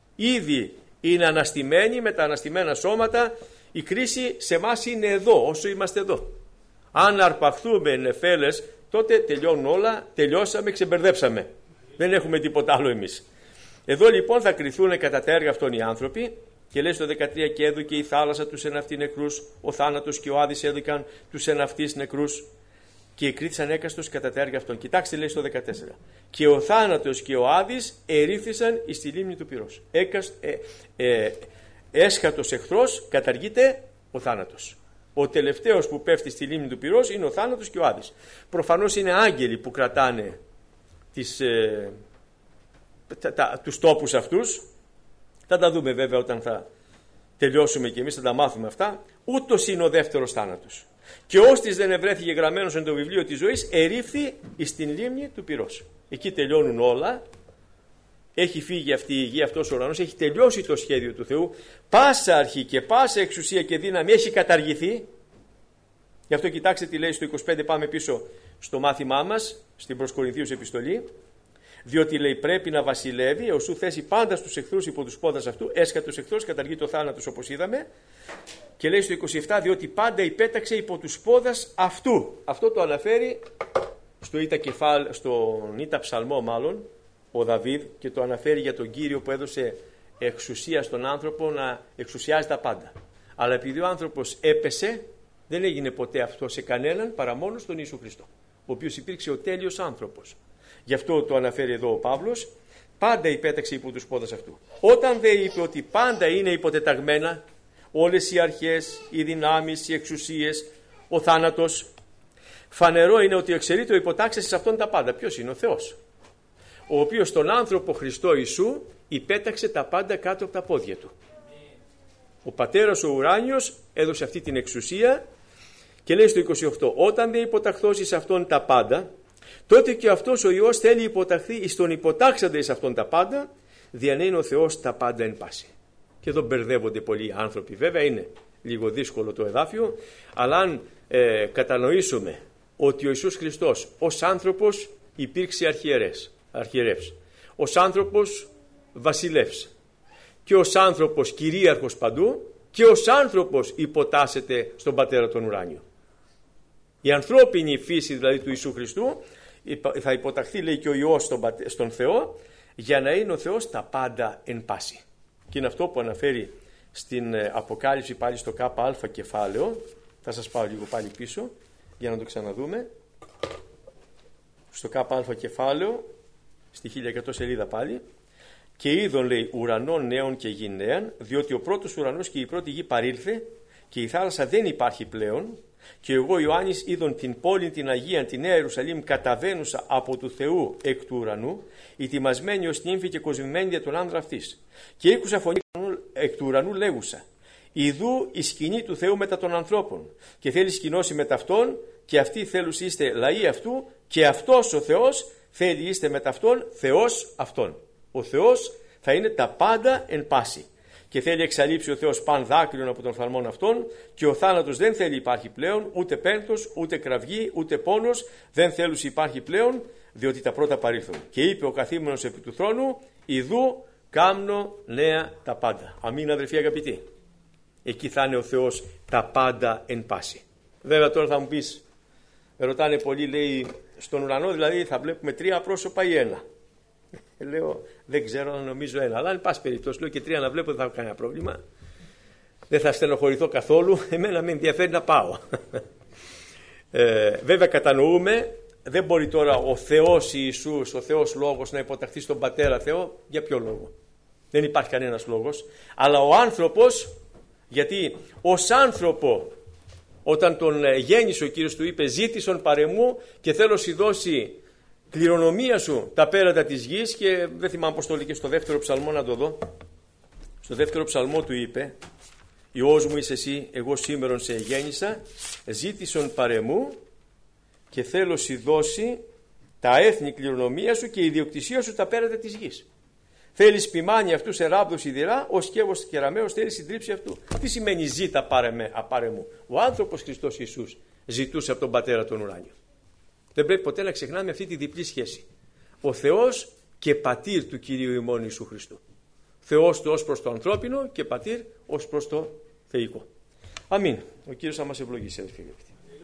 Ήδη είναι αναστημένοι με τα αναστημένα σώματα. Η κρίση σε εμάς είναι εδώ, όσο είμαστε εδώ. Αν αρπαχθούμε νεφέλες, τότε τελειώνουν όλα, τελειώσαμε, ξεμπερδέψαμε. Δεν έχουμε τίποτα άλλο εμείς. Εδώ λοιπόν θα κριθούν κατά τα έργα αυτών οι άνθρωποι, και λέει στο δεκατρία, και έδωκε η θάλασσα τους εν αυτοί νεκρούς, ο θάνατος και ο Άδης έδωκαν τους εν αυτής νεκρούς, και εκρίθησαν έκαστος κατά τα έργα αυτών. Κοιτάξτε, λέει στο δεκατέσσερα, και ο θάνατος και ο Άδης ερήφθησαν εις τη λίμνη του πυρός. Έκαστ, ε, ε, έσχατος εχθρός, καταργείται ο θάνατος. Ο τελευταίος που πέφτει στη λίμνη του πυρός είναι ο θάνατος και ο Άδης. Προφανώς είναι άγγελοι που κρατάνε τις, ε, τα, τα, τους τόπους αυτούς. Θα τα δούμε βέβαια όταν θα τελειώσουμε και εμείς, θα τα μάθουμε αυτά. Ούτως είναι ο δεύτερος θάνατος. Και ώστις δεν ευρέθηκε γραμμένος εν το βιβλίο της ζωής, ερήφθη εις την λίμνη του πυρός. Εκεί τελειώνουν όλα. Έχει φύγει αυτή η γη, αυτός ο ουρανός, έχει τελειώσει το σχέδιο του Θεού. Πάσα αρχή και πάσα εξουσία και δύναμη έχει καταργηθεί. Γι' αυτό κοιτάξτε τι λέει στο είκοσι πέντε, πάμε πίσω στο μάθημά μας, στην προς Κορινθίους επιστολή. Διότι λέει πρέπει να βασιλεύει, έως σου θέσει πάντα στους εχθρούς υπό τους πόδας αυτού, έσχατος εχθρός, καταργεί το θάνατος όπως είδαμε. Και λέει στο είκοσι επτά, διότι πάντα υπέταξε υπό τους πόδας αυτού. Αυτό το αναφέρει στο Ήτα κεφάλ, στον Ήτα ψαλμό μάλλον, ο Δαβίδ και το αναφέρει για τον Κύριο που έδωσε εξουσία στον άνθρωπο να εξουσιάζει τα πάντα. Αλλά επειδή ο άνθρωπος έπεσε, δεν έγινε ποτέ αυτό σε κανέναν παρά μόνο στον Ιησού Χριστό, ο οποίος υπήρξε ο τέλειος άνθρωπος. Γι' αυτό το αναφέρει εδώ ο Παύλος, πάντα υπέταξε υπό τους πόδας αυτού. Όταν δεν είπε ότι πάντα είναι υποτεταγμένα όλες οι αρχές, οι δυνάμεις, οι εξουσίες, ο θάνατος, φανερό είναι ότι εξαιρείται ο υποτάξας σε αυτόν τα πάντα. Ποιος είναι? Ο Θεός, ο οποίος τον άνθρωπο Χριστό Ιησού υπέταξε τα πάντα κάτω από τα πόδια του. Ο Πατέρας ο ουράνιος έδωσε αυτή την εξουσία και λέει στο είκοσι οκτώ, όταν δεν υποταχθώσει σε αυτόν τα πάντα, τότε και αυτός ο Υιός θέλει υποταχθεί εις τον υποτάξαντα εις αυτόν τα πάντα, διανέει ο Θεός τα πάντα εν πάση. Και εδώ μπερδεύονται πολλοί άνθρωποι. Βέβαια είναι λίγο δύσκολο το εδάφιο, αλλά αν ε, κατανοήσουμε ότι ο Ιησούς Χριστός ως άνθρωπος υπήρξε αρχιερές, αρχιερεύς, ως άνθρωπος βασιλεύς και ως άνθρωπος κυρίαρχος παντού και ως άνθρωπος υποτάσσεται στον Πατέρα τον ουράνιο. Η ανθρώπινη φύση δηλαδή του Ιησού Χριστού θα υποταχθεί, λέει, και ο Υιός στον, στον Θεό, για να είναι ο Θεός τα πάντα εν πάση. Και είναι αυτό που αναφέρει στην Αποκάλυψη πάλι στο ΚΑ κεφάλαιο. Θα σας πάω λίγο πάλι πίσω για να το ξαναδούμε. Στο ΚΑ κεφάλαιο, στη χίλια εκατό σελίδα πάλι. Και είδον, λέει, ουρανών νέων και γη νέαν, διότι ο πρώτος ουρανός και η πρώτη γη παρήλθε και η θάλασσα δεν υπάρχει πλέον. Και εγώ Ιωάννης είδον την πόλη την Αγία, την Νέα Ιερουσαλήμ, καταβαίνουσα από του Θεού εκ του ουρανού, ετοιμασμένη ως νύμφη και κοσμημένη για τον άνδρα αυτής. Και ήκουσα φωνή εκ του ουρανού λέγουσα, ιδού η σκηνή του Θεού μετά των ανθρώπων, και θέλει σκηνώσει μετά αυτόν, και αυτοί θέλους είστε λαοί αυτού, και αυτός ο Θεός θέλει είστε μετά αυτόν Θεός αυτόν. Ο Θεός θα είναι τα πάντα εν πάση. Και θέλει εξαλείψει ο Θεός παν δάκρυον από τον φθαλμόν αυτών, και ο θάνατος δεν θέλει υπάρχει πλέον, ούτε πένθος, ούτε κραυγή, ούτε πόνος, δεν θέλους υπάρχει πλέον, διότι τα πρώτα παρήλθον. Και είπε ο καθήμενος επί του θρόνου, ιδού κάμνω νέα τα πάντα. Αμήν, αδελφοί αγαπητοί. Εκεί θα είναι ο Θεός τα πάντα εν πάση. Βέβαια τώρα θα μου πεις, ρωτάνε πολλοί, λέει, στον ουρανό δηλαδή θα βλέπουμε τρία πρόσωπα ή ένα? Λέω, δεν ξέρω, νομίζω ένα. Αλλά, εν πάση περιπτώσει, λέω και τρία να βλέπω, δεν θα έχω κανένα πρόβλημα. Δεν θα στενοχωρηθώ καθόλου. Εμένα με ενδιαφέρει να πάω. Ε, βέβαια, κατανοούμε, δεν μπορεί τώρα ο Θεός Ιησούς, ο Θεός Λόγος, να υποταχθεί στον Πατέρα Θεό. Για ποιο λόγο? Δεν υπάρχει κανένας λόγος. Αλλά ο άνθρωπος, γιατί ως άνθρωπο, όταν τον γέννησε ο Κύριος, του είπε, ζήτησον παρεμού και θέλω σου δώσει κληρονομία σου τα πέρατα της γης. Και δεν θυμάμαι πως το λέει και στο δεύτερο ψαλμό, να το δω. Στο δεύτερο ψαλμό του είπε, Υιός μου είσαι εσύ, εγώ σήμερον σε γέννησα, ζήτησον παρεμού και θέλω σου δώσει τα έθνη κληρονομία σου και η ιδιοκτησία σου τα πέρατα της γης. Θέλεις ποιμάνι αυτού σε ράβδος σιδηρά, ο σκεύος κεραμαίος θέλει συντρίψη αυτού. Τι σημαίνει ζήτα απάρεμου? Ο άνθρωπος Χριστός Ιησούς ζητούσε από τον Πατέρα τον ουράνιο. Δεν πρέπει ποτέ να ξεχνάμε αυτή τη διπλή σχέση. Ο Θεός και πατήρ του Κυρίου ημών Ιησού Χριστού. Θεός του ως προς το ανθρώπινο και πατήρ ως προς το θεϊκό. Αμήν. Ο Κύριος θα μας ευλογήσει, αδελφοί.